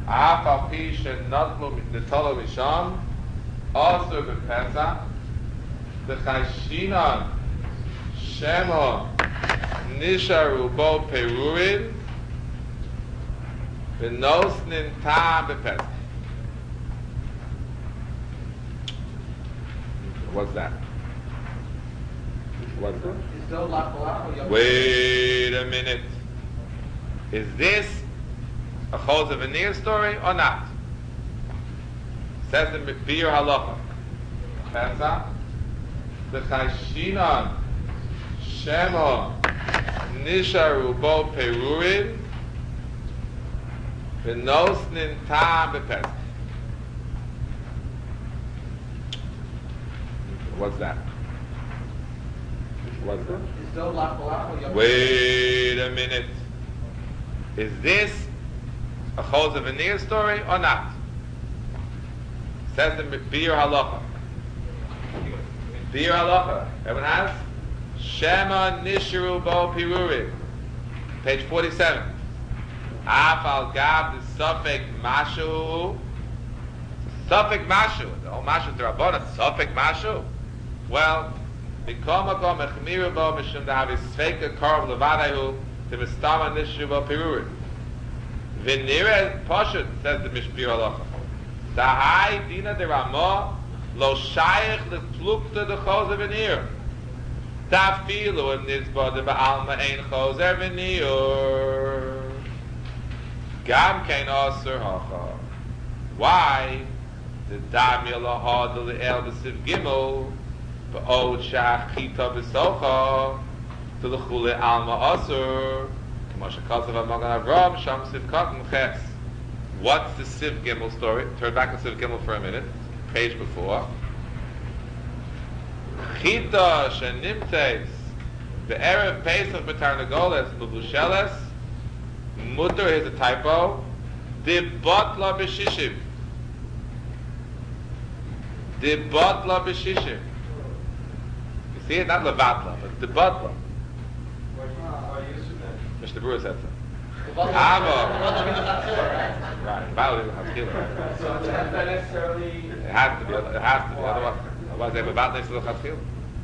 Af al pi shenotlu nitolo misham, also b'Pesach, b'chayshinan shemo nisharu bo perurin, b'nosnin tam b'Pesach. What's that? What's that? Wait a minute. Is this a Choseh Veneer story or not? Says the Bir Halacha. Pesach, the Chayshinan, Shemo, Nisharu Bo Perurin, V'nosnin Tam B'Pesach. What's that? What's that? Wait a minute. Is this a Choseh Veneer story or not? Says the Bir Halacha. Bir Halacha. Everyone has? Shema Nishiru Bo Pirurim. Page 47. Af al Gab the Suffolk Mashu. Suffolk Mashu. The whole Mashu is the Rabbana. Suffolk Mashu. Well, B'kom Echmiru Bo Mishum Dahavi Sveika Karv Levadahu to Mistama Nishiru Bo Pirurim. V'nireh Pashut, says the Mishpir Halacha. Dahai Dina de Ramah Lo Shayach L'Plukta de Choseh Veneer. Tafilu Im Nizba de Ba'alma Ein Choseh Veneer. Gam Kein Aser Hacha. Why? The Dami Allahad L'El B'Siv Gimel B'Od Shach Chita B'Socha to the Chule Alma Aser. What's the Siv Gimel story? Turn back to Siv Gimel for a minute. Page before. Chita shenimtes be'erev Pesach b'tarnagoles b'vusheles. Mutter, here's a typo. Dibotla b'shishim. Dibotla b'shishim. You see it? Not levatla, but dibotla. Mr. Brewer said so. Right. So is that necessarily? It has to be. Otherwise, they have about next to the Chatzil.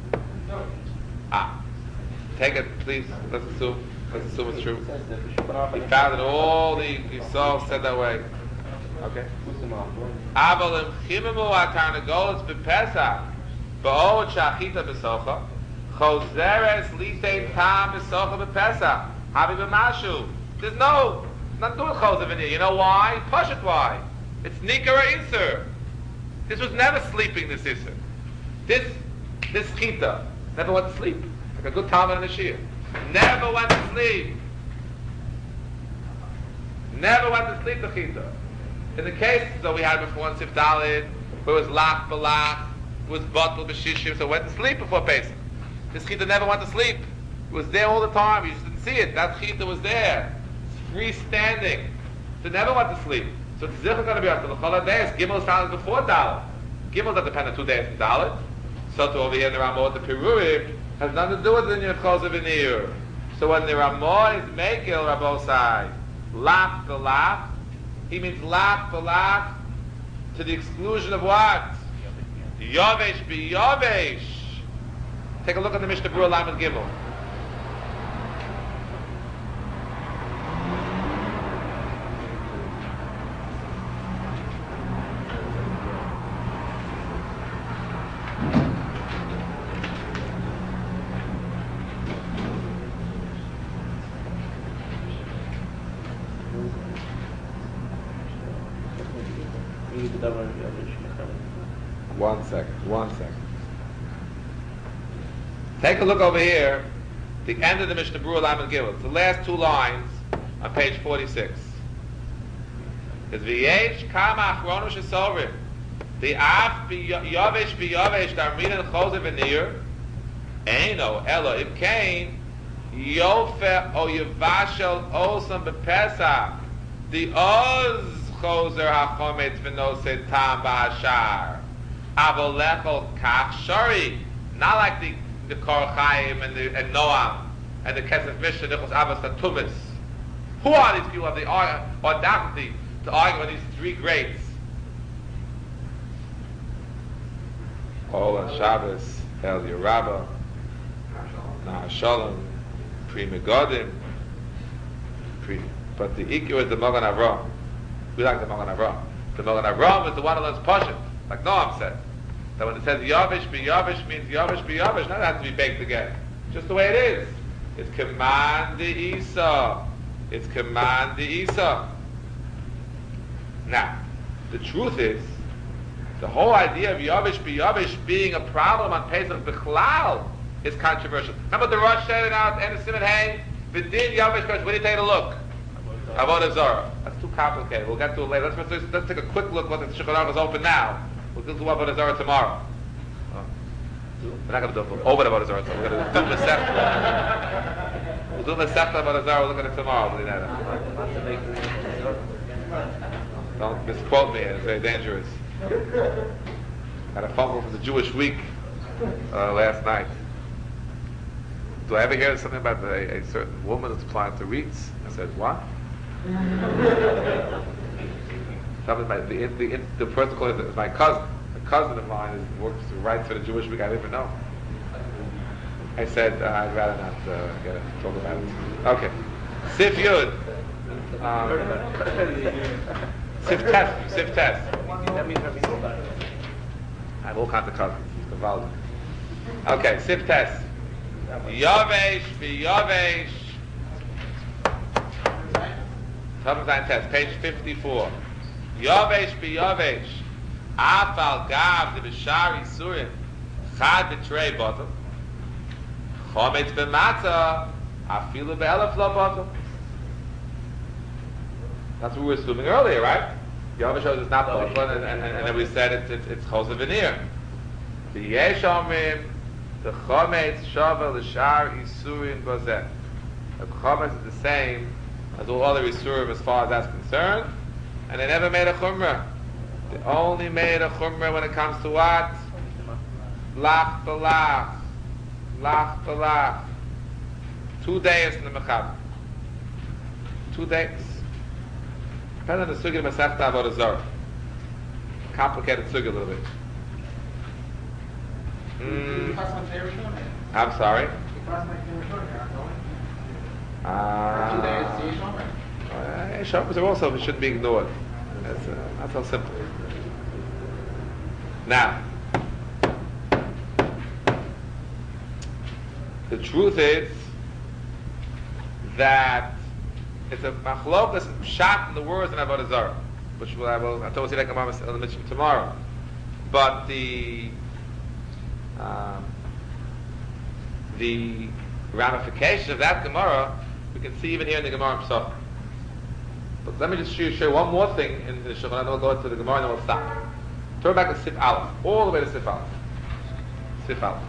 Take it, please. Let's assume it's true. He found it all the Yisrael said that way. Okay. Avalim chimimu atarnagolos b'Pesach ba'od shachita b'socha choseres litein tam b'socha b'Pesach. There's nothing to do with Choseh Veneer. You know why? Pashut why? It's Nikara Isser. This was never sleeping, this Isser. This Chita never went to sleep. Like a good Talmud in the Shia. Never went to sleep. Never went to sleep, the Chita. In the case that we had before in Sif Dalid, where it was Lach B'Lach, it was Batal B'Shishim, so it went to sleep before Pesach. This Chita never went to sleep. It was there all the time. You just didn't see it. That Chita was there. It's freestanding. So it never went to sleep. So it's Zichar going to be until the Chol days. Gimel is found before Dalit. Gimel is dependent 2 days from Dalit. So to over here in the Ramah, the Pirurim has nothing to do with the Indian Choseh Veneer. So when the Ramah is Mekil, Rabbosai, Lach B'Lach, he means Lach B'Lach to the exclusion of what? Yavesh B'Yavesh. Take a look at the Mishnah Berurah Lamed Gimel. One second. Take a look over here. The end of the Mishnah Berurah Lamed Gimel. It's the last 2 lines on page 46. It's V'yesh kama achronu shesovrim. The af b'yavesh darminan Choseh Veneer. Eino elo if kain yofe o yevashel osam b'pesach. The oz choser hachometz v'noseh tam b'hashar. Avolechol kach shari, not like the Kor Chaim and Noam and the Kesef Mishnah Nichos Abbas Tumis. Who are these people of the audacity to argue on these three greats. All on Shabbos, El Yerabah, Nah Shalom, Pri Megadim, but the Ikir is the Magen Avraham. We like the Magen Avraham. The Magen Avraham is the one who learns Pashut, like Noam said. That when it says Yavish be Yavish means Yavish be Yavish, not has to be baked again. Just the way it is. It's command the Isa. It's command the Isa. Now, the truth is, the whole idea of Yavish be Yavish being a problem on Pesach Bichlal is controversial. Remember the Rosh said it out and the Simon Hay? V'din Yavish Yavish, where do you take a look? Avodah Zarah. That's too complicated. We'll get to it later. Let's take a quick look what the Shulchan Aruch is open now. We'll do Avodah Zarah tomorrow. We're not going to do over Avodah Zarah. We're going to do Masechta. We'll do Masechta Avodah Zarah. We'll look at it tomorrow. Don't misquote me. It's very dangerous. Had a phone call from the Jewish Week last night. Do I ever hear something about a certain woman that's applying to REITs? I said, what? Something about the person called is my cousin. A cousin of mine works right for the Jewish Week. I didn't even know. I said, I'd rather not talk about it. Okay. Sif Yud. Sif Test. Sif Test. I have all kinds of cousins. Okay, Sif Test. Yavesh v'Yavesh. Tav Test, page 54. Yavesh v'Yavesh. Afal gav de b'shari surim. Chad b'trei bottom. Chometz v'matzah. Afilu be'elef lo bottom. That's what we were assuming earlier, right? Yavesh shows it's not bottom, and then we said it's chosa veneer. V'yesh omrim. The chometz shavel l'shar isurin bozeh. The chometz is the same as all other isurim as far as that's concerned, and they never made a chumrah. They only made a chumrah when it comes to what? Lach b'lach. Lach b'lach. 2 days in the mechaber. 2 days. Depends on the sugi of Masechta Avodah Zarah. Complicated sugi a little bit. I'm sorry. Shabbos are also shouldn't be ignored. That's how simple. Now, the truth is that it's a machlokas shot in the words in Avodah Zarah, which I'll tell you like I'll mention tomorrow. But the ramification of that Gemara we can see even here in the Gemara Pesach. But let me just share one more thing in the Shulchan, and then we'll go into the Gemara and then we'll stop. Turn back to Sif Aleph, all the way to Sif Aleph. Sif Aleph.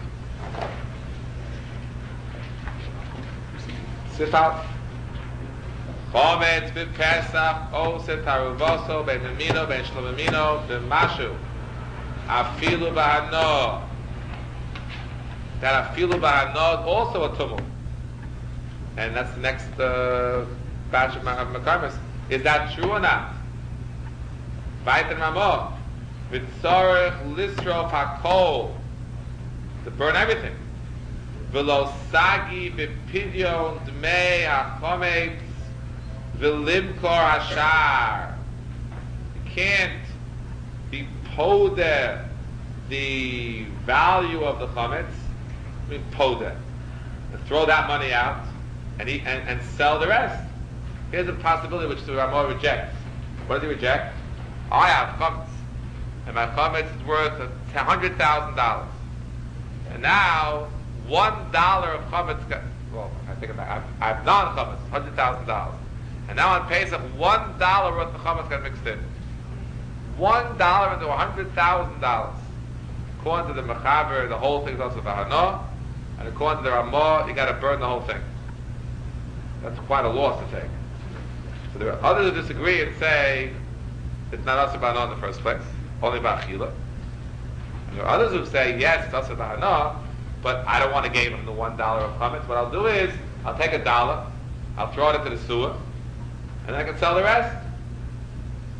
Sif Aleph. Chometz v'Pesach, Oseh Taruvoso, Ben Mimino, Ben Shlomimino, Ben Mashu, Afilu B'Hano. That Afilu B'Hano is also a tumult. And that's the next batch of Makamis. Is that true or not? Vayten Ramah. V'tzorech lisrof hakol. To burn everything. V'lo sagi v'pidyon dmei hachometz v'limkor hashar. You can't be poder the value of the chometz. I mean poder. Throw that money out and sell the rest. Here's a possibility which the Ramah rejects. What does he reject? I have chometz, and my chometz is worth $100,000. And now $1 of chometz. Well, I think about I have non-chometz, $100,000. And now on Pesach, $1 worth of chometz got mixed in. $1 into $100,000. According to the Mechaber, the whole thing is also Bahana, and according to the Ramah, you got to burn the whole thing. That's quite a loss to take. So there are others who disagree and say it's not also Bahana in the first place, only Ba'achila. And there are others who say yes, it's also Bahana, but I don't want to give him the $1 of chometz. What I'll do is I'll take $1, I'll throw it into the sewer, and then I can sell the rest.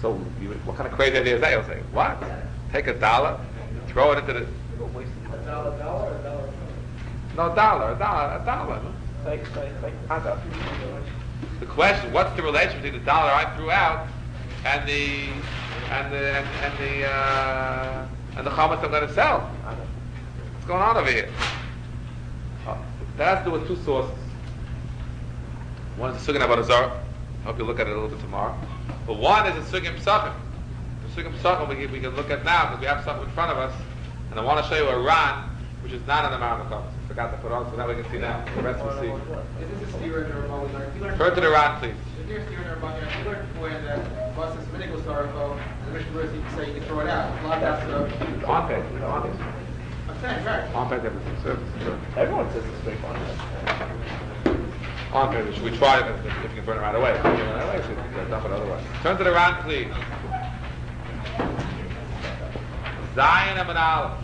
So what kind of crazy idea is that? You'll say, what? Take $1, throw it into the... $1 or $1? No, a dollar. The question: what's the relation between the dollar I threw out and the chametz I'm going to sell? What's going on over here? That has to do with two sources. One is the Sugin Avodah Zarah. I hope you look at it a little bit tomorrow. But one is the Sugin Psachim. The Sugin Psachim we can look at now because we have something in front of us, and I want to show you a Ran which is not on the Mount of Compass. I forgot to put on so that we can see now. The rest we'll see. Is this a steer in the Ramah? Turn to the Ran, please. If you're steering the Ramah, you learned before that once this minute goes sorrowful, and the Mishnah Berurah you can say you can throw it out. A lot of that's the on page. I'm saying, right. On page everything. Everyone says it's straight on page. On page. Should we try it if you can burn it right away? If you can burn it right away, so you can dump it otherwise. Turn to the Ran, please. Zion and Aleph.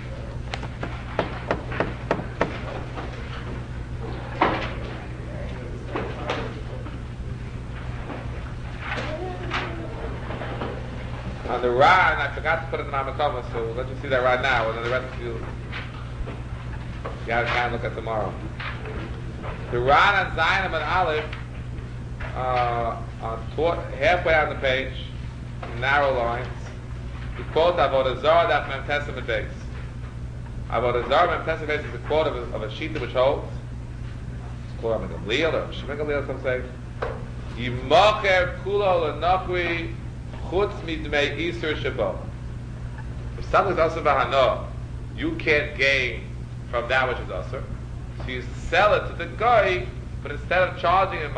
On the Ran, I forgot to put it in my Makoma, so let's just see that right now, and then the rest of you gotta look at tomorrow. The Ran on Zion and Aleph, halfway down the page, narrow lines, we quote Avodah Zarah Daf Mem Testament base. Avodah Zarah Mem Testament base is a quote of a shita which holds. It's called a Gamliel or Shimon Gamliel, some say. Yimacher kulo lenachri chutz midmei iser shabo. If something's also bahano, you can't gain from that which is also. So you sell it to the guy, but instead of charging him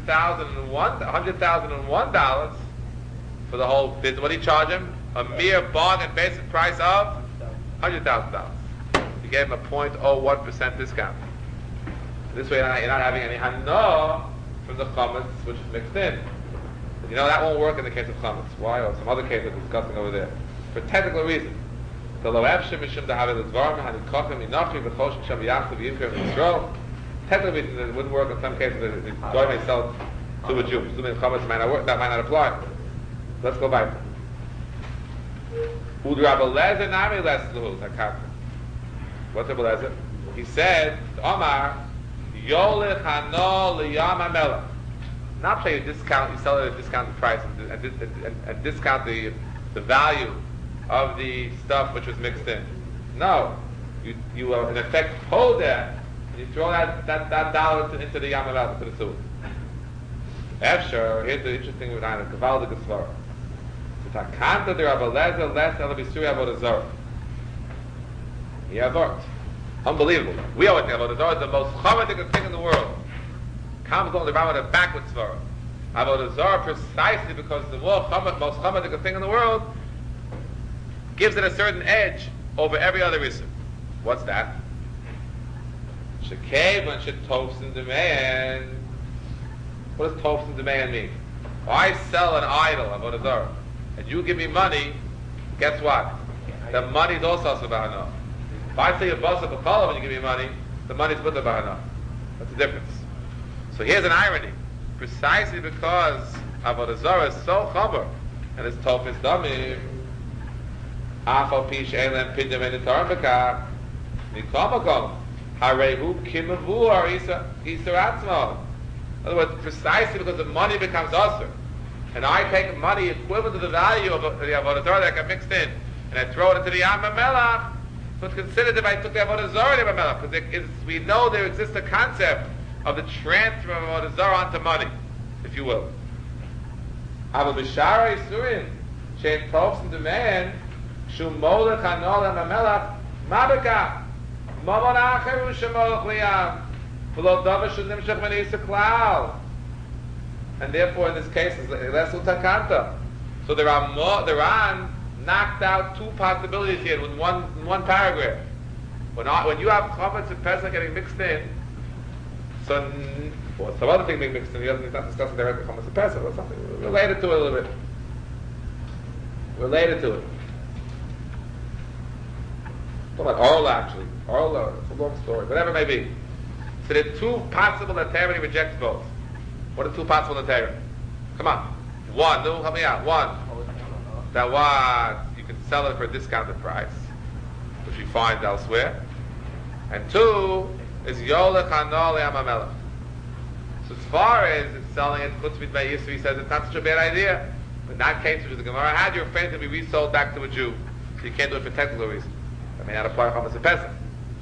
$100,001 for the whole business, what do you charge him? A mere bargain basic price of $100,000. You gave him a 0.01% discount. This way you're not having any hana from the chametz which is mixed in. You know that won't work in the case of chametz. Why? Or some other case we're discussing over there. For technical reasons. The lo'evshim mishum dahavel advarim hanikochim inachim v'choshim sham yachtav yimker v'yisrael. Technical reasons it wouldn't work in some cases. The guy may sell to a Jew. Assuming chametz might not work, that might not apply. Let's go back. What's Rabbi Lezer? He said, Omar, Yolich Hano Liyam Hamela. Not say you discount, you sell it at a discounted price and discount the value of the stuff which was mixed in. No. You in effect hold that and you throw that dollar into the Yam Hamela, to the Suud. Efshar, here's the interesting with Anna, Kaval the Gesvara. Takanta de Rabbi Lezer less Elabisuri Avodah Zarah. He averts. Unbelievable. We always think Avodah Zarah is the most chamadik thing in the world. Comes on the Rambam with a backwards Svarah. Avodah Zarah precisely because the most chamadik thing in the world gives it a certain edge over every other issue. What's that? Shekev and Shetofs demand. What does Tofs demand mean? I sell an idol, Avodah Zarah, and you give me money, guess what? The money is also Bahana. If I say a bus of a color when you give me money, the money is with the Bahana. That's the difference. So here's an irony. Precisely because Avodah Zarah is so chaber, and it's Tofis Damim, Afal Pish Elam Pidam and the Tarambaka, Nikamakom, Harehu Kimavu or Isar Atzmo. In other words, precisely because the money becomes usher, and I take money equivalent to the value of the Avodah Zarah that got mixed in, and I throw it into the Yam HaMelach, so it's considered if I took the Avodah Zarah to Yam HaMelach, because we know there exists a concept of the transfer of Avodah Zarah onto money, if you will. Ava B'shara Yisurin, Shein Tovs and demand, Shumolech Hanol Yam HaMelach, Mabeka, Mamon Acheru Shemolech Liyam, and therefore, in this case, it's less utakanta. So the Ran knocked out two possibilities here in one paragraph. When you have chametz and pesach getting mixed in, so some other thing being mixed in, he's not discussing directly chametz and pesach or something related to it a little bit. Related to it. Talk about Orla actually. Orla, it's a long story, whatever it may be. So there are two possible that Torah rejects both. What are two possible that Torah? Come on. One. No, help me out. One. that what you can sell it for a discounted price, which we find elsewhere. And two is Yolech Hano Le'amamelech. So as far as it's selling it, Chutzmid by Yisri, he says it's not such a bad idea. But in that case, which is the Gemara had, you're afraid to be resold back to a Jew. So you can't do it for technical reasons. That may not apply to Chametz Pesach.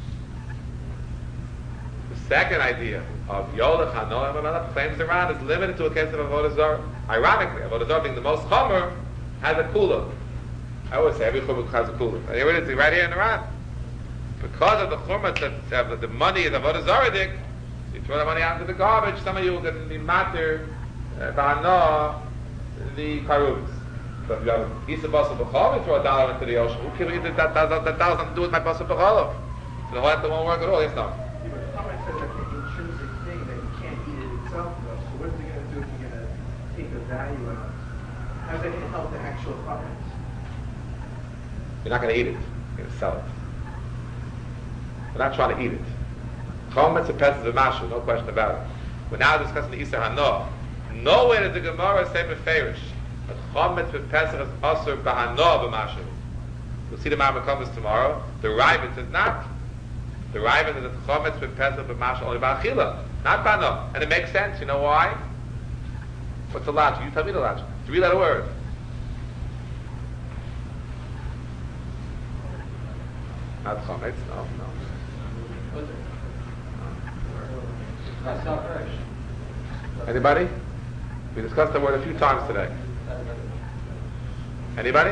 The second idea of Yolech Hano Le'amamelech claims the Ran is limited to a case of Avodah Zarah. Ironically, Avodah Zarah being the most chomer, has a kula. I always say every chumrah has a kula. And here it is, right here in the Ran. Because of the chumrah that the money is Avodah Zarah, you throw the money out into the garbage, some of you are going to be matter, ba'ana, the karubs. So if you have Isa Basar B'chol, you throw $1 into the ocean. Who can read that doesn't do with my Basar B'chol? So the whole thing won't work at all, yes, no? Yeah, but the comment says that's an intrinsic thing that you can't eat it itself, though. So what is it going to do if you're going to take the value out? How's that going to help the actual products? You're not going to eat it. You're going to sell it. We're not trying to eat it. Chometz and Pesach v'mashu, no question about it. We're now discussing the Isser Hano. Nowhere does the Gemara say Meferish that Chometz and Pesach is Asur b'Hano b'mashu. We'll see the Ma'amar Komas tomorrow. The Ravid says not. The Ravid says that Chometz and Pesach b'mashu only b'Achila, not b'Hano. And it makes sense. You know why? What's the logic? You tell me the logic. 3-letter word. Not Chometz, no. Anybody? We discussed the word a few times today. Anybody?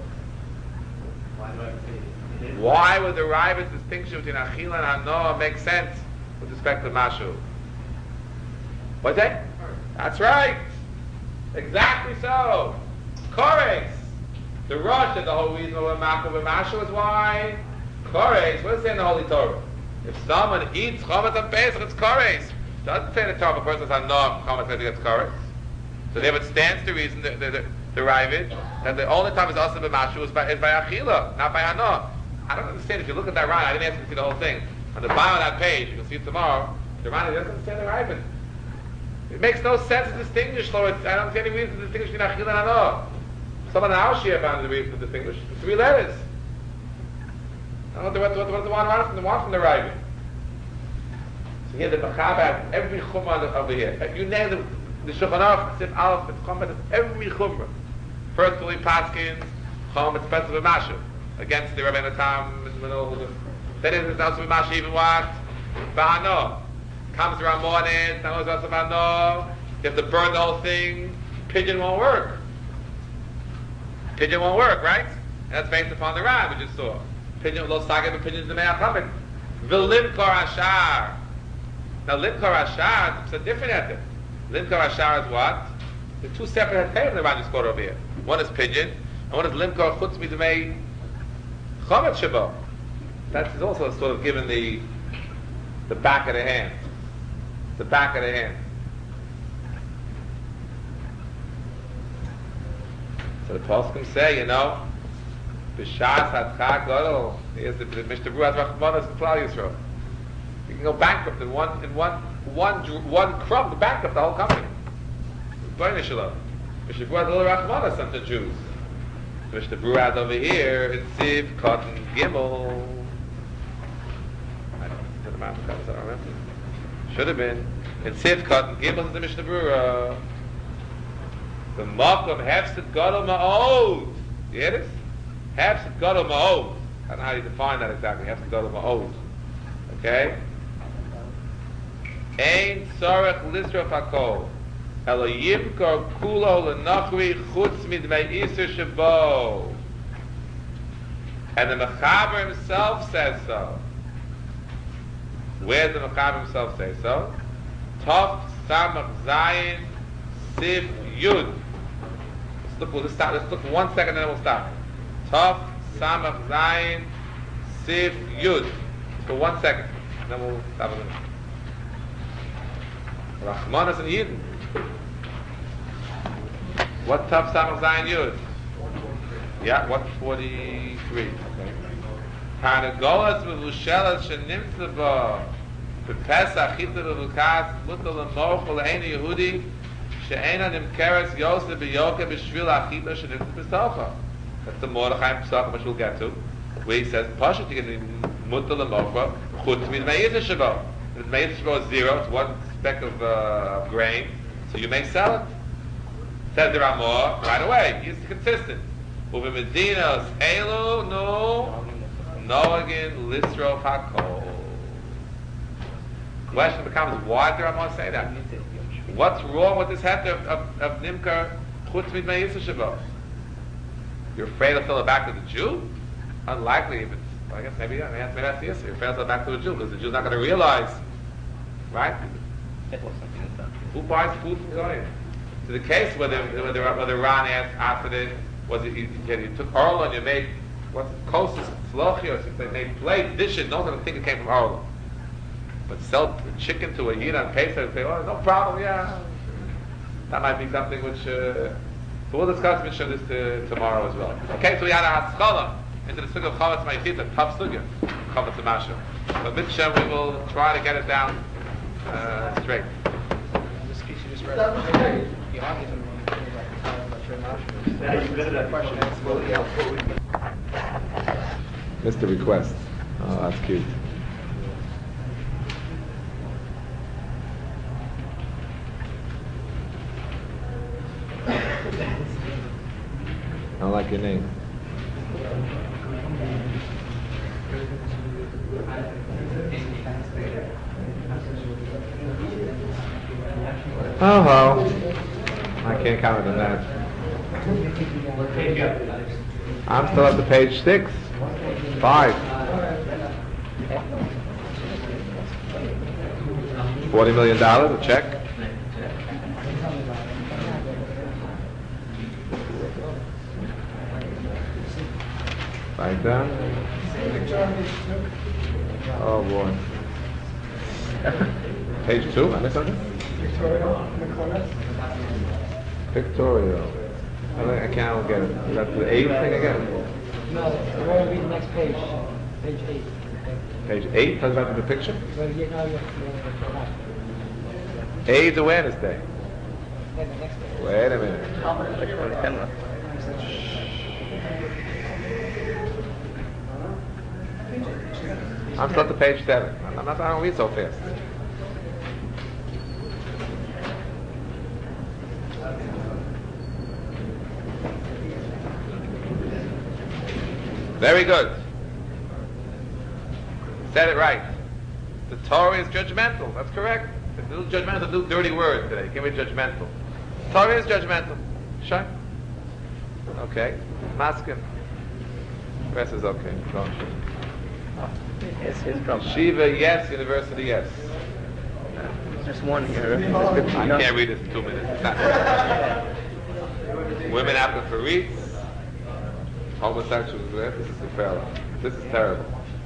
Why would the Ravid's distinction between Achila and Hanoah make sense with respect to Mashu? What's that? That's right. Exactly so. Kores. The Rosh and the whole reason of Makov and Mashu is why? Kores. What does it say in the Holy Torah? If someone eats Chometz and Pesach, it's Kores. Doesn't say the Torah, a person says no, Chometz and Pesach, it's Kores. So there it stands to reason, the Ravid, that the only time it's also b'mashu is by Achila, not by Hanoah. I don't understand. If you look at that Ran, I didn't ask you to see the whole thing. On the bottom of that page, you can see it tomorrow, the Ran doesn't understand the Ravid. It makes no sense to distinguish, so I don't see any reason to distinguish between Achila and Hanoah. Someone in our Shia found the reason to distinguish. It's 3 letters. I don't know what the one from the Ravid. So here the Mechaber has every chumrah over here. You name the Shulchan Aruch, Sif Aleph, it's Chometz, every chumrah. First, Tuli Paskins, Chometz, Pesach, v'Mashu, against the Rabbeinu Tam, then it's also v'Mashu, even what? Ba'ano. Comes around morning, Tanoah is also Ba'ano. You have to burn the whole thing. Pigeon won't work. Pigeon won't work, right? And that's based upon the Ran we just saw. Pigeon, lo sagim, and pigeons the me'achamid. V'limkor ashar. Now, limkor ashar is a different ethic. Limkor ashar is what? The 2 separate hetayim the Ran just quoted over here. One is pigeon, and one is limkor chutz midmei chometz shabo. That is also sort of given the back of the hand. The back of the hand. So the Poskim say, B'shas Hadchak Gadol. Here's the Mishnah Berurah Rachmanas and Klal Yisrael. You can go bankrupt in one crumb to bankrupt the whole company. Mishnah Berurah Rachmanas unto Jews. Mishnah Berurah over here in Siv Cotton Gimel. I don't remember. Should have been in Siv Cotton Gimel is the Mishnah Berurah. The Makom Hefset Gadol Ma'od. You hear this? Hefset Gadol Ma'od. I don't know how you define that exactly. Hefset Gadol Ma'od. Okay? Ein Tzarech Lisraf HaKol. Elo Yimkor Kulo L'Nochri Chutz Midmei Iser Shabo. And the Mechaber himself says so. Where does the Mechaber himself say so? Tov Samach Zayin Sif Yud. Let's look for 1 second and then we'll stop. Tov Samach Zayin Sif Yud. For 1 second. And then we'll stop it. Rachmanas and Yidin. What Tov Samach Zayin Yud? Yeah, what 43? Okay. Tarnagolas v'vushelas shenimtza bo b'pesach chitza v'vukas mutal l'mochel l'eini Yehudi She'ena nimkeres Yosef b'yoke b'shvil achila sheniftes b'socha. That's the Mordechai Pesach, which we'll get to, where he says, Pashat, you can be mutter l'mokra, chutz min me'yitah shabo. If me'yitah shabo is 0, it's one speck of grain, so you may sell it. Says the Ramah, right away, he's consistent. Uve medinas elu, no again, lisro hakol. Question becomes, why did the Ramah say that? What's wrong with this heter of nimkar chutz min me'yitah shabo? You're afraid to sell it back to the Jew? Unlikely if it's, well, I guess maybe that's the answer. You're afraid to sell it back to the Jew because the Jew's not going to realize, right? Who buys food from Goyim? To the case where the Ran asked it, was it you took Orla and you made what's closest flochi or something, they made plate dishes, no one's going to think it came from Orla. But sell the chicken to a Yid on Pesach and say, oh, no problem, yeah. That might be something which, so we'll discuss Mishnah this tomorrow as well. Okay, so we had a haskalah into the sukkah of Chavetz Ma'achita, tough sukkah, Chavetz Masha. But Mishnah, we will try to get it down straight. Mr. Request. Oh, that's cute. I don't like your name. Oh, well. I can't comment on that. I'm still up to page 6. 5. $40 million, a check. Like that. Oh boy. Page 2, I missed something? Pictorial. I can't get it. Is that the 8th thing again? No, we're going to read the next page. Page 8. Page 8 talks about the picture? Well, you know, AIDS Awareness Day. then the next page. Wait a minute. I'm still at the page 7. I don't read so fast. Very good. Said it right. The Torah is judgmental. That's correct. The new judgmental is a new dirty word today. Can't be judgmental. Torah is judgmental. Sure. Okay. Maskin. Rest is okay. Go. Yes, his problem. Shiva, yes. University, yes. There's one here. I can't read this in 2 minutes. It's not Women after Faritz. Homosexuals. This is terrible. This is terrible.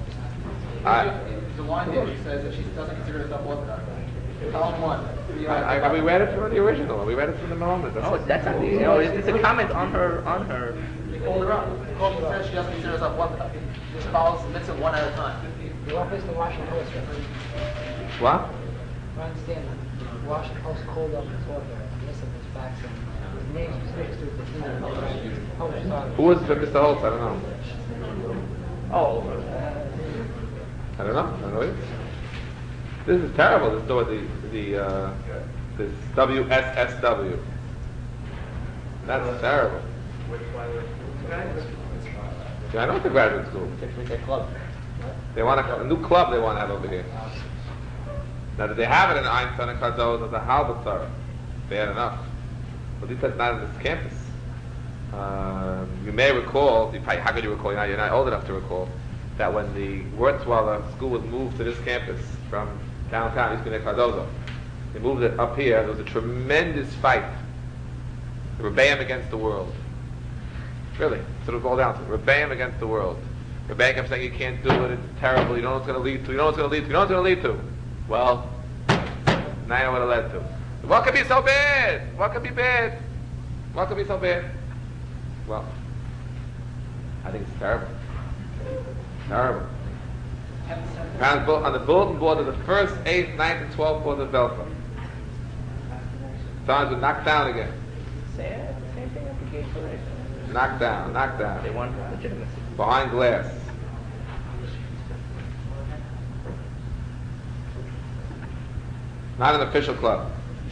The line here says that she doesn't consider herself Orthodox. Column 1. We read it from the original. We read it from the moment. That's not the. It's a comment on her. They called her up. She says she doesn't consider herself Orthodox. Just follows the mitzvah one at a time. The office, the Washington Post. What? I understand that the Washington Post called up his author, listened to his facts, and his name specific to the Who was Mr. Holtz? I don't know. Oh. I don't know. This is terrible. This WSSW. That's terrible. Yeah, I know it's a graduate school. They want a new club they want to have over here. Now, that they have it in Einstein and Cardozo as a Halbert Torah. They had enough. But this is not in this campus. You may recall, how could you recall? You're not old enough to recall, that when the Wurzweiler school was moved to this campus from downtown, used to be near Cardozo, they moved it up here. There was a tremendous fight. The Rebbeim against the world. Really, that's what it boiled down to. Rebbeim against the world. Rebbeim kept saying, you can't do it, it's terrible, you know what it's going to lead to, you know what it's going to lead to, you know what it's going to lead to. Well, now you know what it led to. What could be so bad? What could be bad? What could be so bad? Well, I think it's terrible. Terrible. On the bulletin board of the 1st, 8th, 9th, and 12th board of Belfast. Sometimes we knock down again. Same thing at the gate for it. Knock down. They want legitimacy. Behind glass. Not an official club.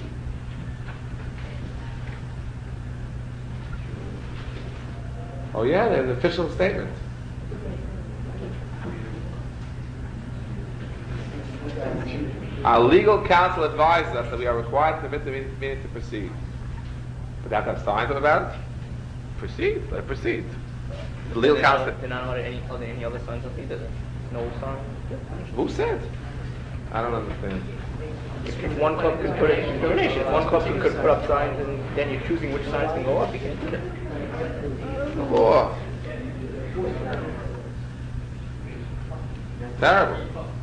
Oh yeah, there's an official statement. Our legal counsel advises us that we are required to permit the meeting to proceed. But they have to have signs about it. Proceed. Let it proceed. The legal counsel. They're not allowed any other signs up either. No sign. Who said? I don't understand. If one club could put it in discrimination, if one club could put up signs and then you're choosing which signs can go up, you can't do that. The law. Terrible.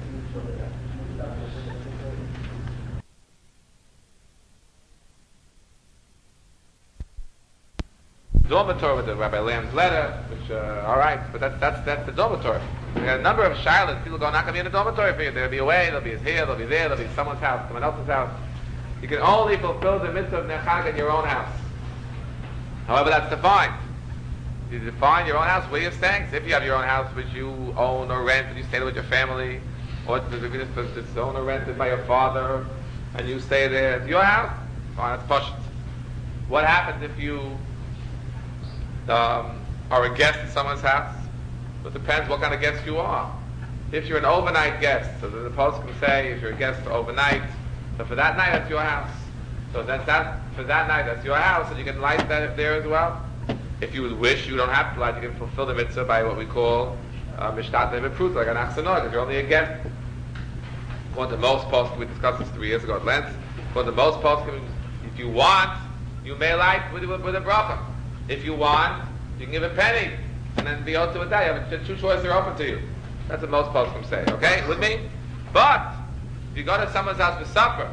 Dormitory with the Rabbi Lamb's letter, which all right, but that's the dormitory. We got a number of shilas. People go, not going to be in the dormitory for you. They'll be away. They'll be here. They'll be there. They'll be someone's house, someone else's house. You can only fulfill the mitzvah of Nechag in your own house. However, that's defined. You define your own house where you're staying. So if you have your own house which you own or rent, and you stay there with your family, or it's owned or rented by your father, and you stay there, it's your house. Fine, that's pashut. What happens if you are a guest in someone's house? It depends what kind of guest you are. If you're an overnight guest, so the post can say if you're a guest overnight, so for that night that's your house. So for that night that's your house, and you can light that there as well. If you would wish, you don't have to light. You can fulfill the mitzvah by what we call mishtat neviprut, like an achsanot, because you're only a guest. One of the most posts, we discussed this 3 years ago at length. One of the most posts, if you want, you may light with a bracha. If you want, you can give a penny and then be able to a day. You have two choices are open to you. That's what most poskim say. Okay, with me? But if you go to someone's house for supper,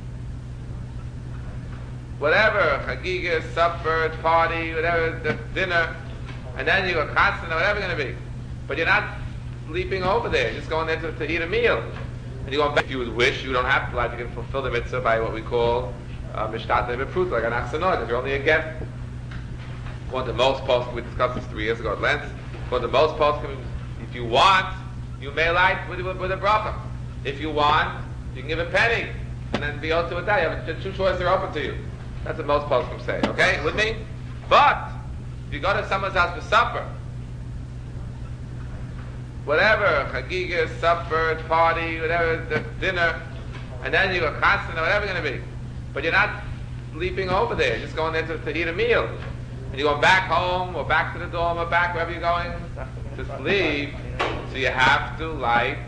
whatever, chagiga, supper, party, whatever, the dinner, and then you go constant, whatever it's going to be. But you're not leaping over there. You're just going there to eat a meal. And you go back. If you would wish, you don't have to light. You can fulfill the mitzvah by what we call mishtat neviprut, like an achsanot, because you're only a guest. One of the most posts, we discussed this 3 years ago at length. One of the most posts, if you want, you may light with a bracha. If you want, you can give a penny and then be able to a day. You have two choices are open to you. That's what most posts say. Okay, with me? But if you go to someone's house for supper, whatever, chagiga, supper, party, whatever, the dinner, and then you go constant, whatever it's going to be. But you're not leaping over there. You're just going there to eat a meal. And you're going back home or back to the dorm or back wherever you're going to sleep. So you have to light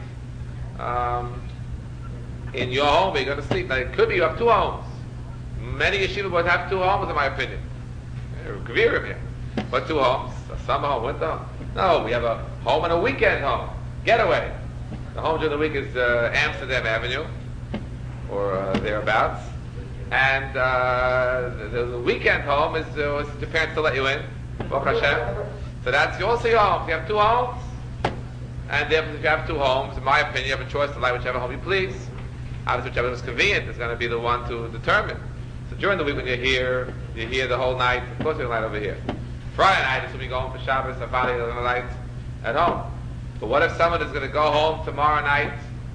in your home where you're going to sleep. Now it could be you have 2 homes. Many yeshiva boys have 2 homes in my opinion. Kvirim here. But 2 homes. A summer home, winter home. No, we have a home and a weekend home. Getaway. The home during the week is Amsterdam Avenue or thereabouts. And the weekend home is your parents to let you in. Baruch Hashem. So that's also your home. If you have 2 homes, and therefore if you have 2 homes, in my opinion, you have a choice to light whichever home you please. Obviously, whichever is convenient is going to be the one to determine. So during the week when you're here the whole night. Of course, you're going to light over here. Friday night is when we go home for Shabbos. Friday, you're going to light at home. But what if someone is going to go home tomorrow night,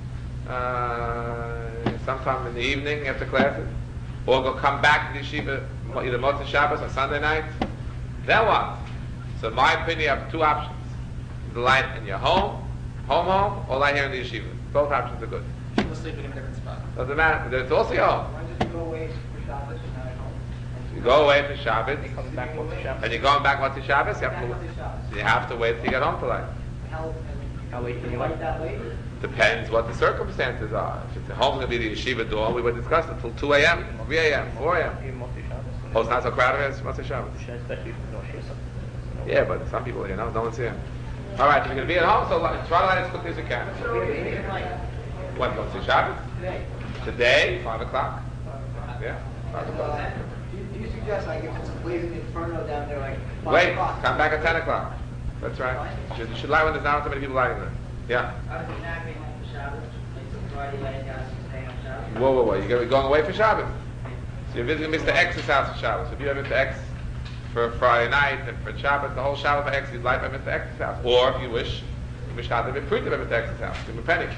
sometime in the evening after classes? Or go come back to the yeshiva either Motzei Shabbos or Sunday night? Then what? So in my opinion, you have 2 options. The light in your home, or light here in the yeshiva. Both options are good. People sleeping in a different spot. Doesn't matter. It's also your home. Why don't you go away for Shabbos and not at home? You go away for Shabbos, They come back once the Shabbos. and you're going back Motzei Shabbos, Back on the Shabbos. you have to wait till you get home to light. How late can you light light? that late? Depends what the circumstances are. If it's home's going to be the yeshiva dorm, we would discuss it till 2 a.m., 3 a.m., 4 a.m. Even Motzei Shabbos. Oh, it's not so crowded as Motzei Shabbos. Especially if no shir. Yeah, but some people, no one's here. All right, if you're going to be at home, so try to light as quickly as you can. When Motzei Shabbos? Today, 5 o'clock. Yeah, 5 o'clock. Do you suggest like if it's a blazing inferno down there, like 5 Wait, o'clock? come back at 10 o'clock. That's right. You should light when there's not so many people lighting there. Yeah. I was not getting home for Shabbos. Like Friday, laying down, staying on Shabbos. Whoa. You're going away for Shabbos. So you're visiting Mr. X's house for Shabbos. If you have Mr. X for Friday night and for Shabbos, the whole Shabbos for X, you'd like by Mr. X's house. Or if you wish, you wish to be printed by Mr. X's house. Give him a penny.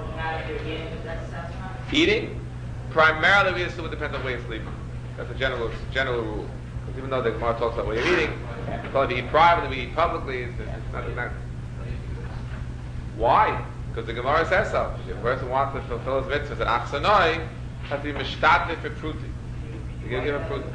Eating? Primarily, we assume it depends on where you're sleeping. That's a general rule. Because even though the Gemara talks about where you're eating, well, if you eat privately, we eat publicly, it's not. Why? Because the Gemara says so. If a person wants to fulfill his mitzvahs at Achsanoi, has to be mishtatli for pruti. You gotta give a pruti.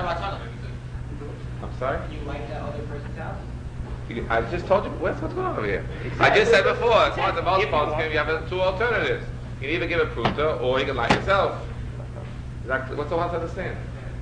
I'm sorry? You like that other person's house? I just told you, what's going on over here? I just said before, it's one of the most poskim, you have two alternatives. You can either give a pruta, or you can lie yourself. Exactly. What's the one to understand?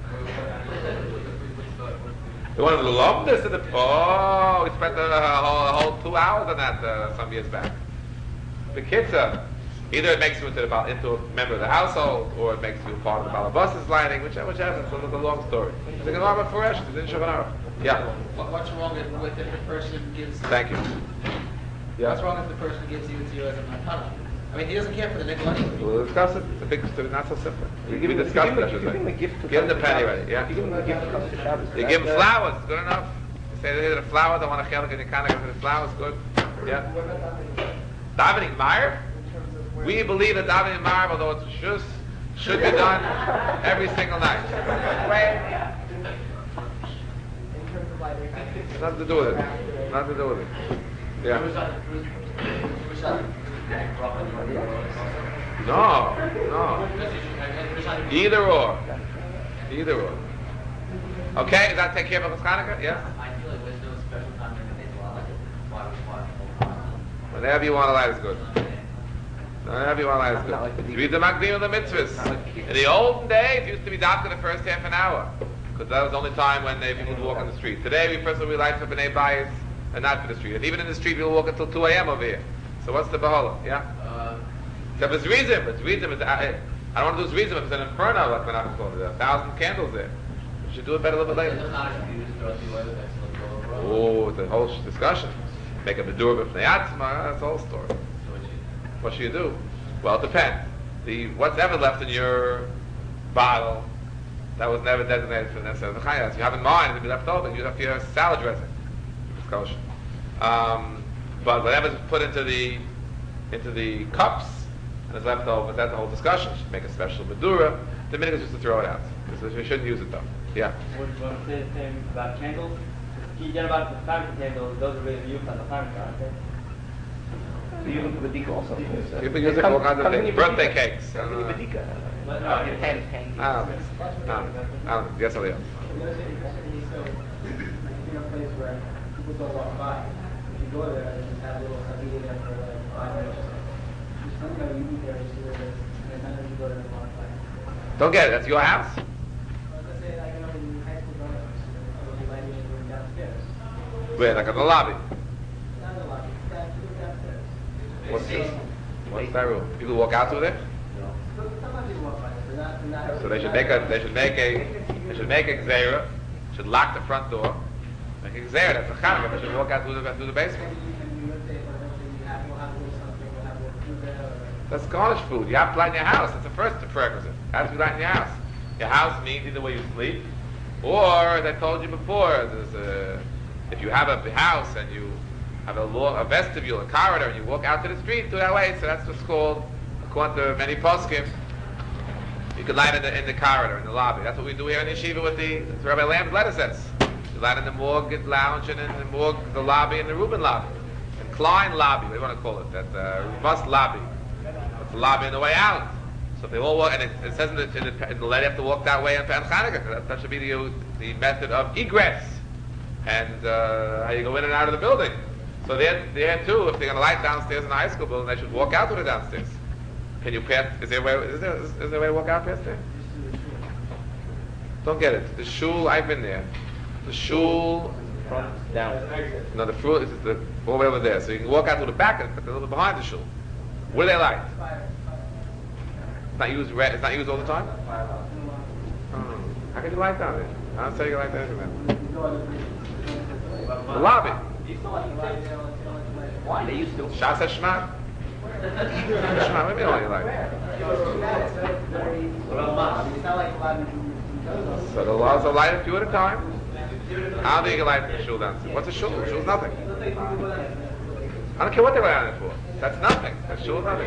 The one who loved this, we spent a whole 2 hours on that some years back. The kitzah, either it makes you into a member of the household, or it makes you a part of the balabas's lining, whichever. It's a long story. The Gemara Foresh, it's in Shulchan Aruch. Yeah. What's wrong with if the person gives? Thank you. Yeah. What's wrong if the person gives you to you as a matana? I mean, he doesn't care for the nickel anyway. We'll discuss it. It's a big story, not so simple. We discuss it, I should say. Give him the penny ready, yeah? You give him a gift to Shabbos. You give him flowers, good enough. You say they hit a flower, they want a chelik, and you kind of give the flowers, good. Yeah. Davening Meyer? We believe that davening Meyer, although it's just, should be done every single night. Nothing to do with it. Nothing to do with it. Yeah. No. Either or. Okay, does that take care of Rosh Chanukah? Yeah? I feel like there's no special time in the day to allow Whenever you want to light is good. Whenever you want to light is good. Read the Magdim and the mitzvahs. In the olden days, it used to be after the first half an hour. Because that was the only time when people would walk on the street. Today, we light for B'nai Bayis and not for the street. And even in the street, we'll walk until 2 a.m. over here. So what's the Bahala? Yeah? So if it's reason, I don't want to do this reason if it's an inferno, like we're not calling it. There are 1,000 candles there. We should do it better a little bit later. Oh, it's a whole discussion. Make a Medur b'fnei atzma, that's the whole story. What should you do? Well, it depends. What's ever left in your bottle that was never designated for the necessary chayas. If you have in mind, it'll be left over. You have your salad dressing. It's kosher. But whatever's put into the cups and is left over, that's the whole discussion. You should make a special medura. The minute is just to throw it out. Because we shouldn't use it though. Yeah. Would you want to say the same about candles? You get about the Hanukkah candles, those are really used on the Hanukkah, aren't they? You use the Badika also. You can use it for all kinds of things. Birthday cakes. Come in your Badika. Yes, Aliyah. Place where people don't walk by. If you go there and just have a little Habibi there for like 5 minutes or so, just something that you eat there and see where it is, and then you go there and walk by. Don't get it. That's your house. Let's say, like, in high school grown-ups, you like me going downstairs. Where? Like in the lobby. Not in the lobby, downstairs. What's that rule? People walk out through there? Sometimes people walk by, but not. So they should make a gzeira, should lock the front door, make a gzeira, that's a Hanukkah, they should walk out through the basement. That's garnish food. You have to light in your house. That's the first prerequisite. It has to be light in your house. Your house means either where you sleep, or, as I told you before, if you have a house and you have a vestibule, a corridor, and you walk out to the street, do that way. So that's what's called, according to many poskim, you can light in the corridor, in the lobby. That's what we do here in Yeshiva with the Rabbi Lamb's letter says. You light in the morgue lounge and in the morgue, the lobby, and the Reuben lobby. And Klein lobby, what do you want to call it? That Rubus lobby. That's the lobby on the way out. So if they all walk, and it says in the letter you have to walk that way on Chanukah. That should be the method of egress. And how you go in and out of the building. So there too, if they're going to light downstairs in the high school building, they should walk out to the downstairs. Can you pass? Is there a way to walk out past there? Don't get it. The shul, I've been there. The shul, Front, down. no, the shul is all the way over there. So you can walk out to the back, but a little bit behind the shul. What do they light? It's not used. It's not used all the time. How can you light down there? I don't say you can light down there. The lobby. Why? They used to. Shas Shema. Shema. What do you mean all you like? It's not like a lot of So the laws are light a few at a time. I don't think you can light the shul downstairs. What's a shul? Shul's nothing. I don't care what they light on it for. That's nothing. That's shul nothing.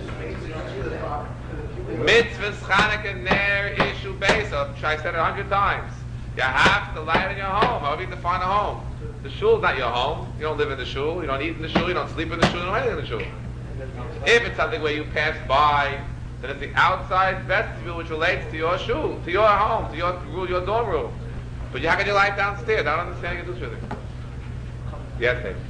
Mitzvahs, Chanukah, Ner, Ishu, Beis. I said it 100 times. You have to light in your home. However you define a home. The shul's not your home. You don't live in the shul. You don't eat in the shul. You don't sleep in the shul. You don't do anything in the shul. If it's something where you pass by, then it's the outside vestibule which relates to your shul, to your home, to your dorm room. But how can you light downstairs? I don't understand how you do this. Yes, Dave.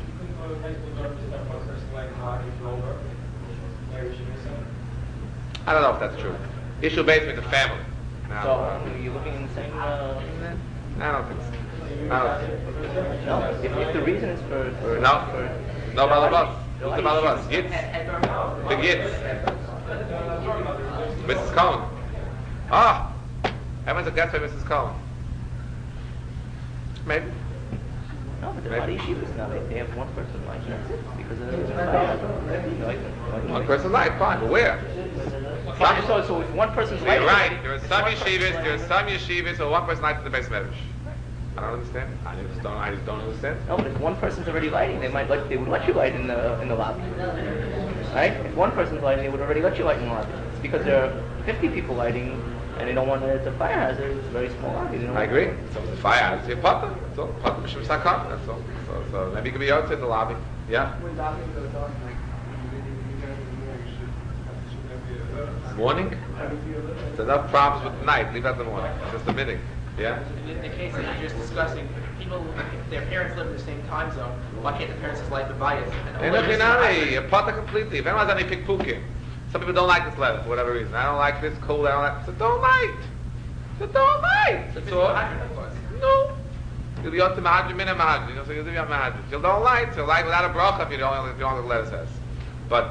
I don't know if that's true. Issue based with the family. Now, So are you looking in the same thing then? I don't think so. No. If the reason is for No. No balabas. Who's the balabas? Yitz. The Yitz. Mrs. Cohen. Ah! Everyone's a guest by Mrs. Cohen. Maybe. No, but there are a lot of yeshivas now. They have one person like that's it because of the One person light, fine, but where? So if one person's You're right. There are some yeshivas, or one person lights in the base medrash. I don't understand. I just don't understand. No, but if one person's already lighting, they would let you light in the lobby. Right? If one person's lighting, they would already let you light in the lobby. It's because there are 50 people lighting, and they don't want it's a fire hazard. It's a very small lobby. I agree. So the fire hazard, you're potter. That's all. Potter b'shem sakon. That's all. So maybe you can be outside in the lobby. Yeah. Morning? There's enough problems with the night. Leave out the morning. Just the minute. Yeah? In the case that you're just discussing, people, if their parents live in the same time zone, why can't the parents just light the bias? A potter completely. If anyone has any pikpukim, some people don't like this letter for whatever reason. I don't like this cold. I don't like. So don't light. So don't light. That's all. No. You'll be up to mahadri mina mahadri. So you'll be up mahadri. You don't light. So light without a bracha if you don't know what the letter says. But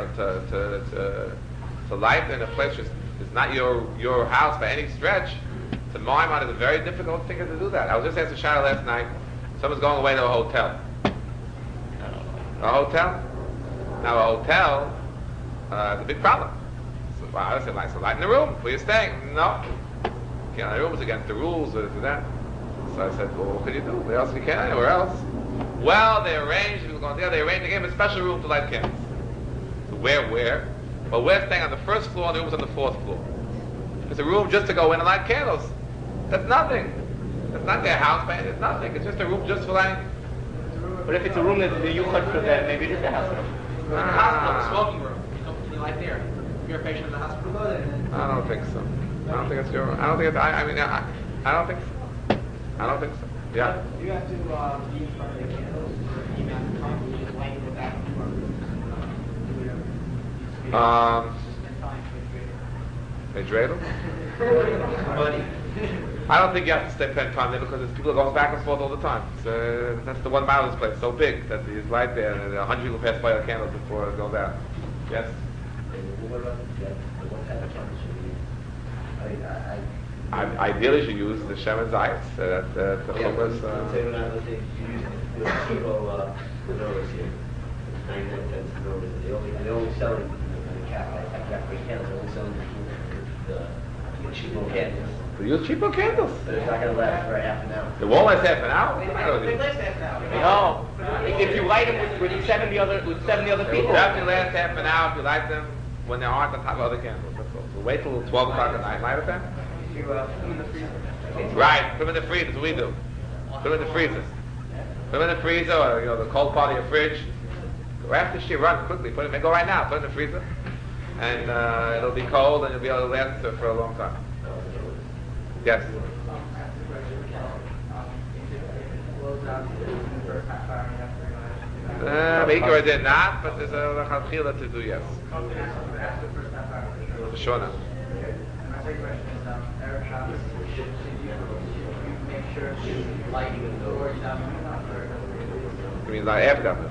to light in a place which is not your house by any stretch, to my mind, is a very difficult thing to do that. I was just asking Shara last night. Someone's going away to a hotel. A hotel? Now a hotel is a big problem. So I said, so light in the room where you're staying. No. You can't in the room. It's against the rules or this or that. So I said, well, what can you do? Where else you can't? Anywhere else? Well, they arranged, people going there, they arranged, they gave them a special room to light candles. So where? Well, we're staying on the first floor and the room's on the fourth floor. It's a room just to go in and light candles. That's nothing. That's not their house, man. It's nothing. It's just a room just for lighting. But if it's a room that's the yuchad for them, maybe it is a house room. The hospital, the smoking room. You light there. If you're a patient in the hospital, go there. I don't think so. I don't think it's your room. I don't think it's, I don't think so. I don't think so. Yeah. You have to be in front of the candles. You have to probably just light with that They dreidel? I don't think you have to stay pen time there because there's people going back and forth all the time. So that's the 1 mile of this place, so big that there's light there and 100 people pass by the candles before it goes out. Yes? What type of candles should we use? Ideally, you use the Shem and Zayis. That the chumras. Say when I was you use the menorahs here. 99 cents menorahs. They're only selling the cafe candles. They're only selling the cheapo candles. We use cheaper candles. But it's not going to last for half an hour. It won't last half an hour. They last half an hour. No. If you light them with 70 other It will people. definitely last half an hour if you light them when they aren't on top of other candles. That's all. So wait till 12 o'clock at night, light them. You put them in the freezer. Right, put them in the freezer, that's what we do. Put them in the freezers. Put them in the freezer or the cold part of your fridge. Go after shit, run quickly, go right now, put it in the freezer. And it'll be cold and you'll be able to last for a long time. Yes? Maybe did not, but there's a chatchila to do, yes. For sure now. My second question is, Erev Shabbos, should you make sure to light before you daven? You mean like after that?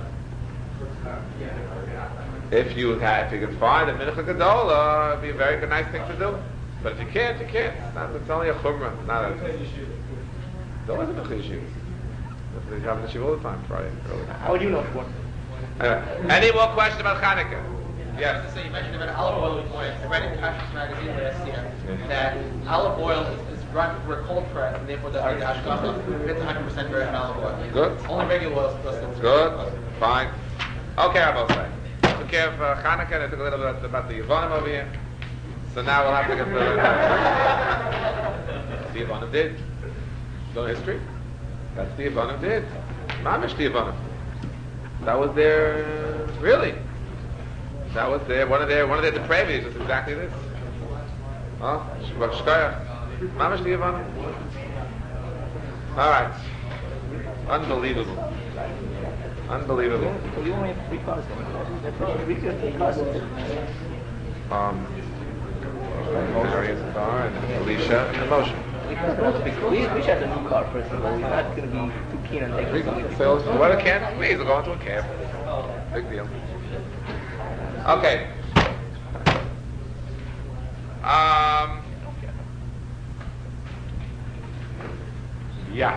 If you can find a mincha gedola, it'd be a very good, nice thing to do. But if you can't, you can't. It's only a chumrah. It's not a. It's always a mincha yeshiva. They have a yeshiva all the time, Friday early. How would you know for? Any more questions about Hanukkah? Yes. Just to say, you mentioned about olive oil before. I read in Kashrus magazine last year that olive oil is run for a cold press, and therefore the hashgacha gets 100% virgin olive oil. Good. Only regular oil is supposed to. Good. Fine. Okay, I will say. Took care of Hanukkah. I took a little bit about the Yevonim over here. So now we'll have to get the Yevonim did. No history. That's the Yevonim did. Mamish the Yevonim. That was their really. That was their one of their depravities was exactly this. Huh? Shkoyach. Mamish the Yevonim. All right. Unbelievable. Unbelievable. We only have 3 cars then. Three cars. Marius car and Alicia and the motion. We should have a new car first of all. We're not going to be too keen on taking something. So, what a camp? Please, we'll go into a camp. Big deal. Okay. Yeah.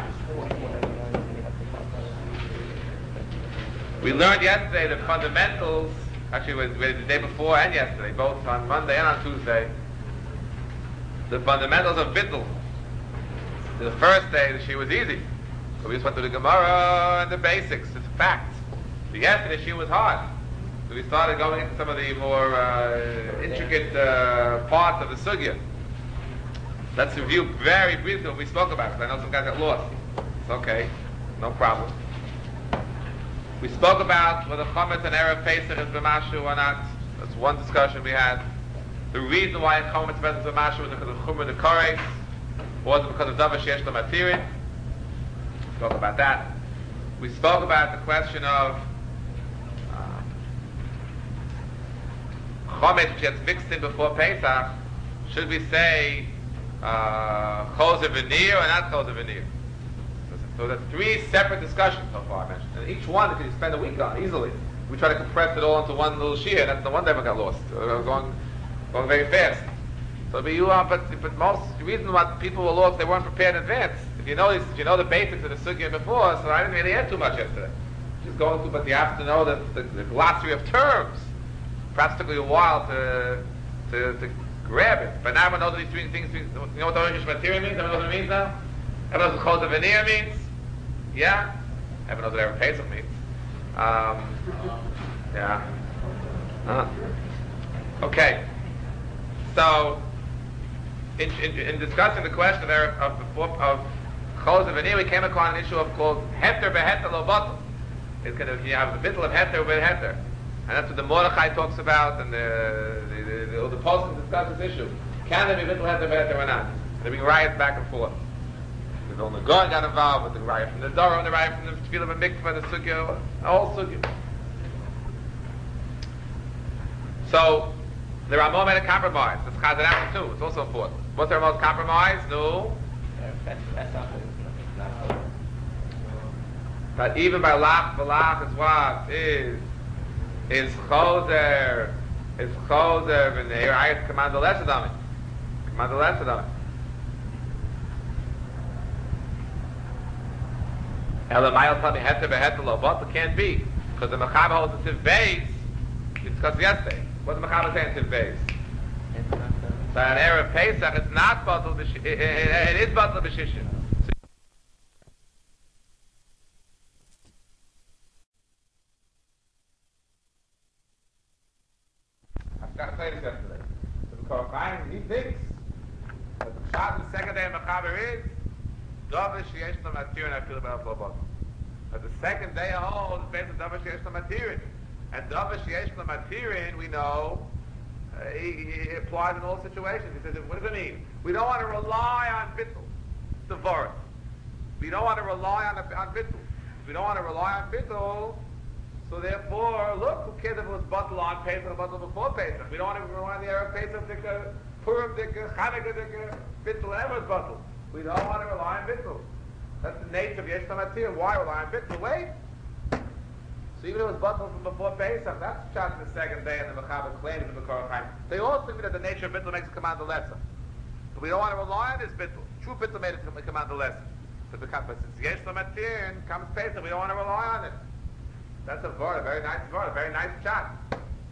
We learned yesterday the fundamentals. Actually, it was the day before and yesterday, both on Monday and on Tuesday. The fundamentals of Bittul. The first day, she was easy. So we just went through the Gemara and the basics. It's a fact. But yesterday, she was hard. So we started going into some of the more intricate parts of the sugya. Let's review very briefly what we spoke about, because I know some guys got lost. It's okay. No problem. We spoke about whether Chometz and Erev Pesach is b'mashu or not. That's one discussion we had. The reason why Chometz versus b'mashu was because of Chumra Nekores, or was it because of Davar Sheyesh Lo Matirin? We spoke about that. We spoke about the question of Chometz, which gets mixed in before Pesach. Should we say Choser V'nir or not Choser V'nir? So there's 3 separate discussions so far I mentioned. And each one you can spend a week on, easily. We try to compress it all into one little shir, and that's the one that ever got lost. We're going very fast. So but most, the reason why people were lost, they weren't prepared in advance. If you know the basics of the sugya before, so I didn't really add too much yesterday. Just going through, but you have to know the glossary of terms. Perhaps took you a while to grab it. But now we know these 3 things. You know what the Rosh Hashanah means? Everyone knows what it means now? Everyone knows what Chol Veneer means? Yeah? Everyone knows what Erev Pesach means. Yeah. Okay. So, in discussing the question of Chol Veneer, we came upon an issue of called Heter Beheter Lo Batel. It's going to you have the bittul of Heter Beheter. And that's what the Mordechai talks about, and the Poskim discuss this issue. Can there be bittul Heter Beheter or not? There be riots back and forth. The Vilna Gaon got involved with the riot from the Dora and the riot from the Tefillah and Mikvah, the Sugya, all Sugya. So, the Ramah made a compromise. It's Chazan Amar too. It's also important. What's the Ramah's compromise? No. That even by Lach is what? Is Choser V'nei Ayat Command the Lesser Dami. Command the Lesser Dami. Elamayel tell me Heter Beheter Lo Batel can't be, because the Mechaber holds the Tiv Beis. We discussed yesterday. What does the Mechaber say in Tiv Beis? So an Erev Pesach, it's not Batel. It is Batel B'Shishim. I forgot to say this yesterday. So the Korban, he thinks that the Pshat in the second day of Mechaber is Davar Sheyesh Lo Matirin, I feel about Lo Batel. But the second day of all is based on Davar Sheyesh Lo Matirin. And Davar Sheyesh Lo Matirin, we know, he applies in all situations. He says, what does it mean? We don't want to rely on Bittul, Devorah. We don't want to rely on Bittul. We don't want to rely on Bittul, so therefore, look, who cares if it was Batel on Pesach or Batel before Pesach? We don't want to rely on the Erev Pesach, Purim, Chanukah, Bittul, whatever is Batel. We don't want to rely on Bittul. That's the nature of Yesh Lo Matirin. Why rely on Bittul? Wait. So even if it was Batel from before Pesach, that's shot in the second day, and the Mechaber claims in the Korach Chaim. They all think that the nature of Bittul makes a command the lesser. But we don't want to rely on this Bittul. True Bittul made it a command the lesser. But since Yesh Lo Matirin comes Pesach, we don't want to rely on it. That's a very nice shot.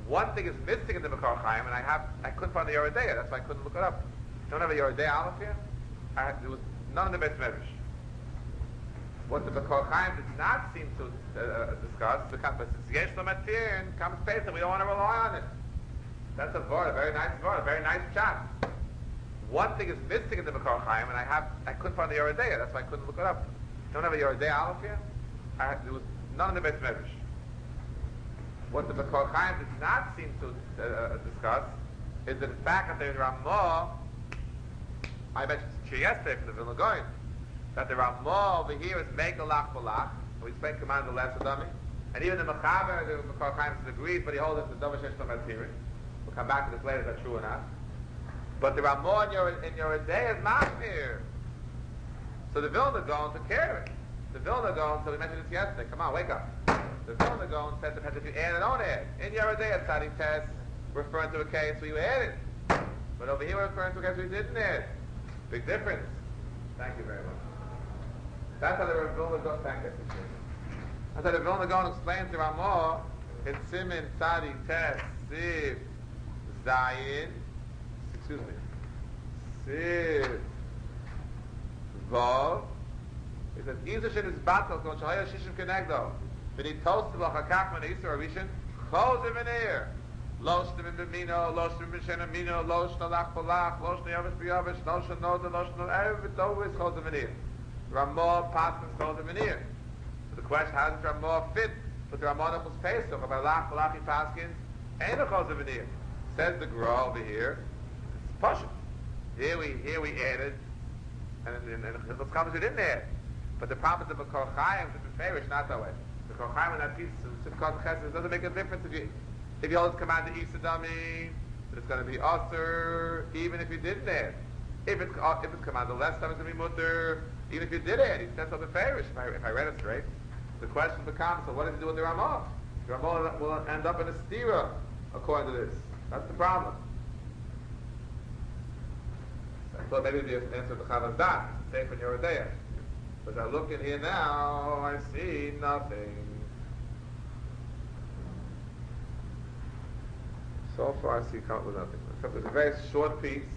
One thing is missing in the Makor Chaim, and I couldn't find the Yoredeya. That's why I couldn't look it up. Don't have a Yoredeya Aleph here. There was none in the Beis Medrash. What the Makor Chaim did not seem to discuss, but since Yesh Lo Matir and comes Pesach, we don't want to rely on it. That's a Vord, a very nice Vord, a very nice chat. One thing is missing in the Makor Chaim, and I couldn't find the Yoredeya. That's why I couldn't look it up. Don't have a Yoredeya Aleph here. There was none in the Beis Medrash. What the Makor Chaim did not seem to discuss is the fact that the Ramah, I mentioned to you yesterday from the Vilna Gaon, that the Ramah over here is make a lach b'lach. We explained command the lesser dummy, and even the Mechaber, the Makor Chaim agrees, but he holds it to Davar Shesh Lo Matir. We'll come back to this later. Is that true or not? But the Ramah in your day is machmir. So the Vilna Gaon took care of it. The Vilna Gaon, so we mentioned this yesterday. Come on, wake up. The Vilna Gaon said depends if you add or don't add. In your day, it's Tzadik Test, referring to a case where you added. But over here, we're referring to a case where you didn't add. Big difference. Thank you very much. That's how the Vilna Gaon. Thank you. That's how the Vilna Gaon explains to Ramah in Simin Tzadik Test Siv Zayin. Excuse me. Siv Vav. It says, "Izashin is battle kol shahaya shishim kenegdo. V'ni toasted l'chakach man isur arishin chosev v'neir. Losh t'min b'mino, losh t'min b'shen amino, losh n'alach b'lach, losh n'yavish b'yavish, losh n'oda, losh n'erev v'dovis chosev v'neir." Ramah passes chosev v'neir. So the question, how does Ramah fit with the Ramah Nechus Pesach? About lach b'lach he paskins, ain't a chosev v'neir. Says the Gra over here, it's Pasha. Here we added, and in the comments we didn't add. But the problem is the Makor Chaim, the Beferish, not that way. The Makor Chaim in that piece of Sivkot Chesed doesn't make a difference if you hold the command to Isadami, that it's going to be Aser, even if you didn't add. If it's command the less time, it's going to be Mutter, even if you did add. He says so Beferish, if I read it straight. The question becomes, so what does it do with the Ramah? The Ramah will end up in a stira, according to this. That's the problem. So I thought maybe it'd be an answer to Chavaz Dat, safe in your Yoredeya. But I look in here now, I see nothing. So far I see come up with nothing. Except it's a very short piece.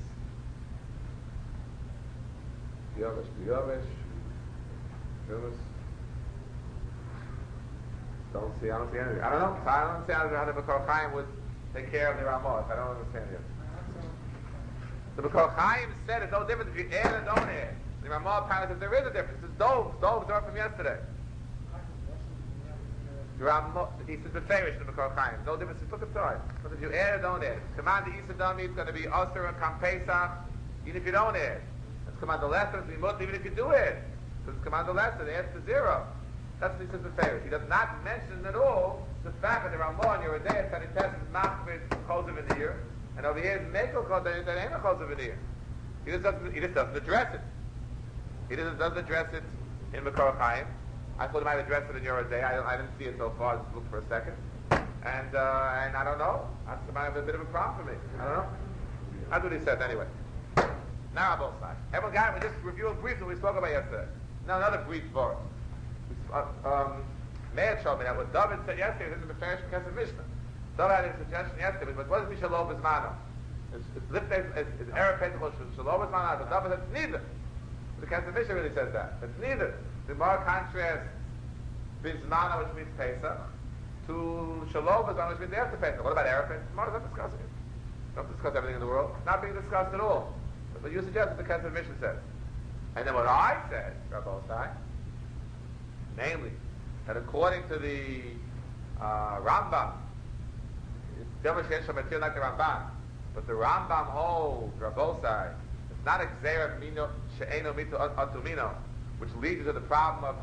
Biyavish. I don't see anything. I don't know. So I don't understand how the Makor Chaim would take care of the Ramah. I don't understand it. The Makor Chaim said it's no difference if you add or don't add. The Ramah apparently says there is a difference. It's Dove's are from yesterday. The Ramah, he says Beferish in the Makor Chaim. No difference. Look at the but if you add or don't add. Command the Isadami, it's going to be Aser and Kam Pesach, even if you don't add. It's command the lesser, it's going to be Mut, even if you do add. So it's command the lesser, it adds to 0. That's what he says Beferish. He does not mention at all the fact that the Ramah in your day, Tzadik Test is Machmir Chosev in the year, and over here is Mekel Chosev, that ain't a Chosev in the year. He just doesn't address it. He doesn't address it in Makor Chaim. I thought he might address it in your day. I didn't see it so far. I just looked for a second. And I don't know. That's might be a bit of a problem for me. I don't know. That's what he said anyway. Now on both sides. Everyone got it? We just review briefly what we spoke about yesterday. Now another brief verse. Meir showed me that what David said yesterday is in the Beferish Kesef Mishnah. David had a suggestion yesterday, but what is Mishalom Bizmano? It's Erev Pesach or Shalom Bizmano, but David said it's neither. The Kesef Mishnah really says that. It's neither. The Gemara contrasts Bizmano, which means Pesach, to Shalom Bizmano, which means after Pesach. What about Erev Pesach? The Gemara is not discussing it. Don't discuss everything in the world. It's not being discussed at all. But you suggest what the Kesef Mishnah says. And then what I said, Rabbi Osai, namely, that according to the Rambam, it's Davar Shesh Lo Matir like the Rambam, but the Rambam holds, Rabosai, it's not a Gzeira Mino She'eno Mito Atu Mino, which leads to the problem of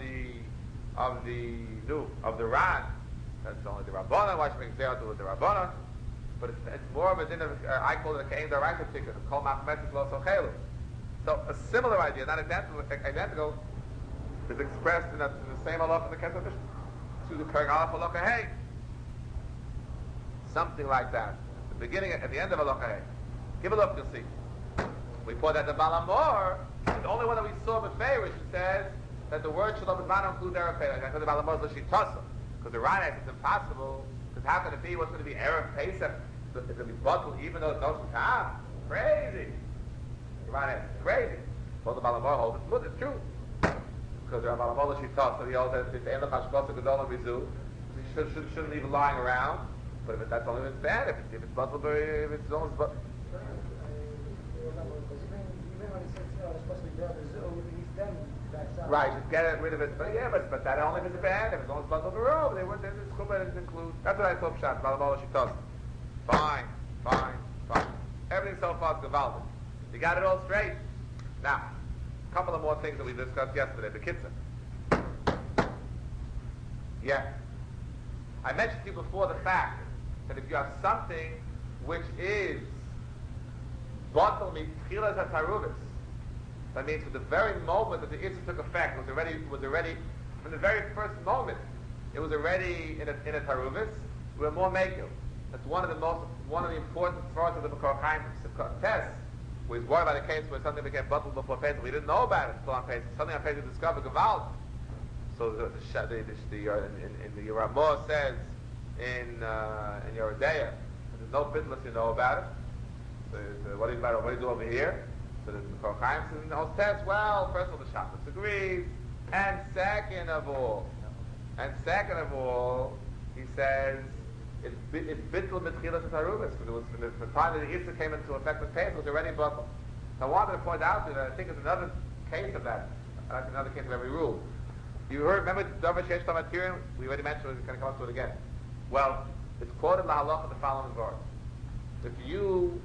the Ran. That's only the Rabbana. Why should we Gzeira to the Rabbana? But it's more of a din of I call it a Kein Daraisa ticket. It's called Machmetzes Lo Sochelu. So a similar idea, not identical, is expressed in the same halacha in the Kesef Mishnah. To the Kereg Aleph halacha hey. Something like that. At the beginning, at the end of halacha hey. Give a look, you'll see. We put that the Balamor, the only one that we saw Beferish, which says that the word Shalom Bizmano includes Erev Pesach. I said the Balamor is L'Shitasa. Because the Rana, it's impossible, because happened to be what's going to be Erev Pesach. It's going to be bottled even though it's no Shukam. Crazy. Crazy. Well, the Balamor holds it's good, it's true. Because the Balamor she taught, so he holds that it's Ein L'Chashkos Gedolim Bizu. Shouldn't leave it lying around. But if that's only if it's bad, if it's bottled, if it's almost bottled. Right, just get rid of it. But yeah, but that only if it's bad. If it's almost bottled for all, they wouldn't. It's chuppah to include. That's what I thought. Pshat. Balamor she taught. Fine. Everything so far is gewaldig. You got it all straight. Now, a couple of more things that we discussed yesterday. The kitzah. Yeah. I mentioned to you before the fact that if you have something which is batal mitchilas hataruvis, that means from the very moment that the Isser took effect, was already from the very first moment, it was already in a taruvis. We were more makil. That's one of the important parts of the Makor Chaim test. We was worried about a case where something became batal before Pesach. We didn't know about it until on Pesach. Something on Pesach discovered Gevald. So in the Ramah says in Yeridea, there's no bittless you know about it. So what do you do over here? So the Makor Chaim says in the whole test. Well, first of all, the Shabbos agrees, and second of all, he says it's bittul mitchilas tarubis because it was from the time that the Isser came into effect with Pesach, it was already bittul. So I wanted to point out that I think it's another case of that, another case of every rule. You remember Davar Sheish Tamatirin? We already mentioned it. It's going to come up to it again. Well, it's quoted lahalacha the following verse. If you,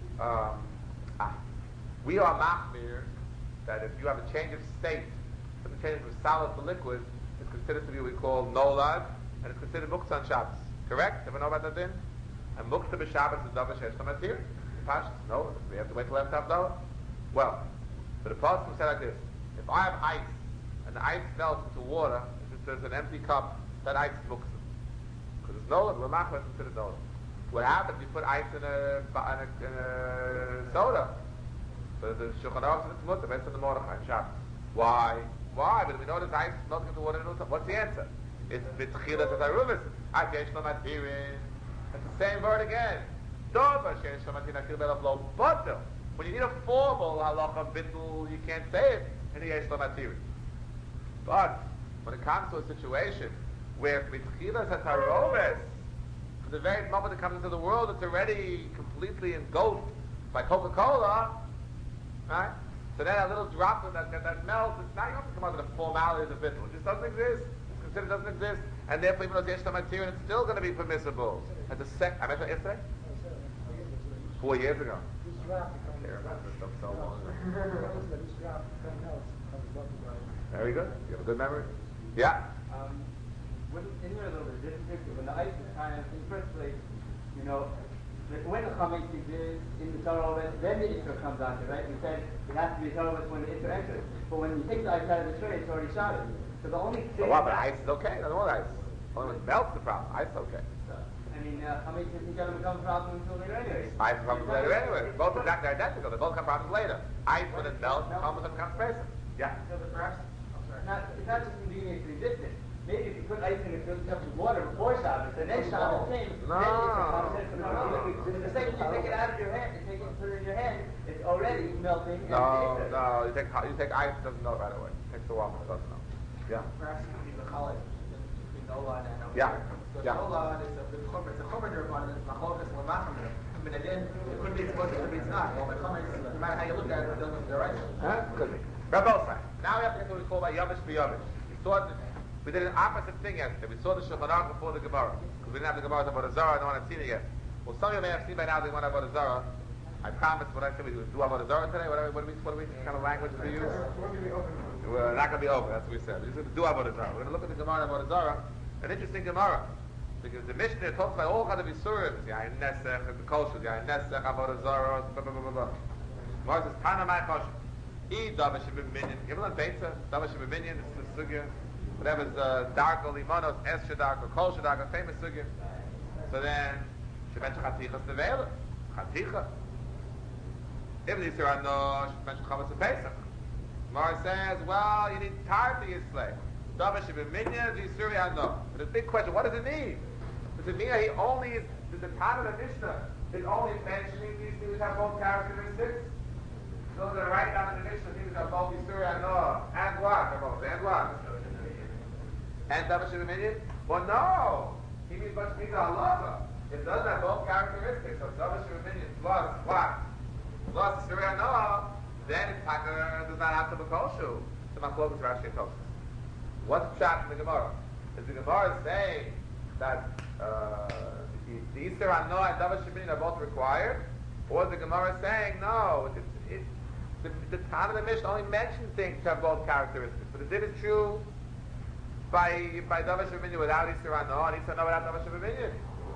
we are machmir that if you have a change of state, something changes from solid to liquid, it's considered to be what we call nolad, and it's considered muktzah on Shabbos. Correct? Ever know about that then? And muktzah b'Shabbos is Davar Sheish Tamatirin. Pashas? No, we have to wait till after Havdalah. Well, so the Pasuk said like this: if I have ice and the ice melts into water, if there's an empty cup, that ice is muktzah. Because it's nolad, we're machmir considered nolad. What happens if you put ice in a soda? So the Shulchan Aruch says it's mutter based on the Mordechai in Shabbos. Why? But we know this ice is melting into water. What's the answer? It's b'tchilas hataruvis. Yesh lo matirin. It's the same word again. Davar sheyesh lo matirin akil belav lo batel. When you need a formal halacha bittul, you can't say it in the yesh lo matirin. But when it comes to a situation where b'tchilas hataruvis, from the very moment it comes into the world, it's already completely engulfed by Coca-Cola, right? So then a little drop of that melts, it's not, you don't have to come up with the formalities of bittul. It just doesn't exist. It's considered it doesn't exist. And therefore, even though it's yesh material, it's still going to be permissible. At the I mentioned yesterday? 4 years ago. I can't remember this stuff so long ago. Very good. You have a good memory? Yeah? Isn't there a little bit different? When the ice is kind of, in the first place, you know, when the chametz exists in the Torah, then the Isser comes out, right? We said it has to be Torah when the Isser enters. But when you take the ice out of the tray, it's already Shabbos. So the only thing... But ice is okay. I don't want ice. Only when it melts the problem. Ice is okay. I mean, chametz isn't going to become a problem until later anyway. Ice comes later anyway. Both exactly identical. They both come problems later. Ice, when it melts, comes and becomes present. Yeah. So the perhaps, It's not just convenient to existence. Maybe if you put ice in a filled cup of water before Shabbos, the next Shabbos came, No. The second you take it out of your hand, you take it and put it in your hand, it's already melting. No. You take ice, it doesn't melt right away. It takes a while for it doesn't melt. Yeah. perhaps it could be the college between Nolad and Over. Yeah. So Yeah. Nolad is a chomer one, and it's Machokas and Lamachim. But again, it could be exposed, it could be it's not. Well, the comments, no matter how you look at it, it doesn't, they're right. Could be. Rabbi, now we have to get what we call by Yamish b'Yamish. We did an opposite thing yesterday. We saw the Shulchan Aruch before the Gemara. Because we didn't have the Gemara about Zarah, and no one had seen it yet. Well, some of you may have seen by now the Gemara about Zarah. I promise what I said we do about Zarah today. What kind of language do we use? We're not going to be open, that's what we said. We're just going to do about Zarah. We're going to look at the Gemara about Zarah. An interesting Gemara. Because the Mishnah talks about all kinds of Yisurim. Yain Nesech, the Kosher, Yain Nesech, about Zarah, blah, blah, blah, blah. Gemara says, Tana Mai Kosher. Eat Davar Shebiminion. Give it on Beitza. Davar Shebiminion, this is the Sugya. Whatever's darko limanos, es shedarko, kol shedarko, famous sugya. So then, she mentioned chatichas nevela, chaticha. If these are no, she mentioned chametz and pesach. Gemara says, well, you need tar to your slave. Davar shebiminya, the Yisuri no. But the big question, what does it mean? Does it mean that he only is, the Tana of the Mishnah is only mentioning these things which have both characteristics? So they're right down in the Mishnah, things are both Yisur and Noah. And what? And what? And Davar Sheminian? Well, no! He means much means halacha. It doesn't have both characteristics. So Davar Sheminian plus what? Plus Yisur and Noah, then it's does not have to be kosher. So my clothes are actually toast. What's the shot in the Gemara? Is the Gemara saying that the Yisur and Noah and Davar Sheminian are both required? Or is the Gemara saying, no, the Tana of the Mishnah only mentions things which have both characteristics. But is it true by Davar Sheminian without Yisur and Noah and Yisur and Noah without Davar Sheminian?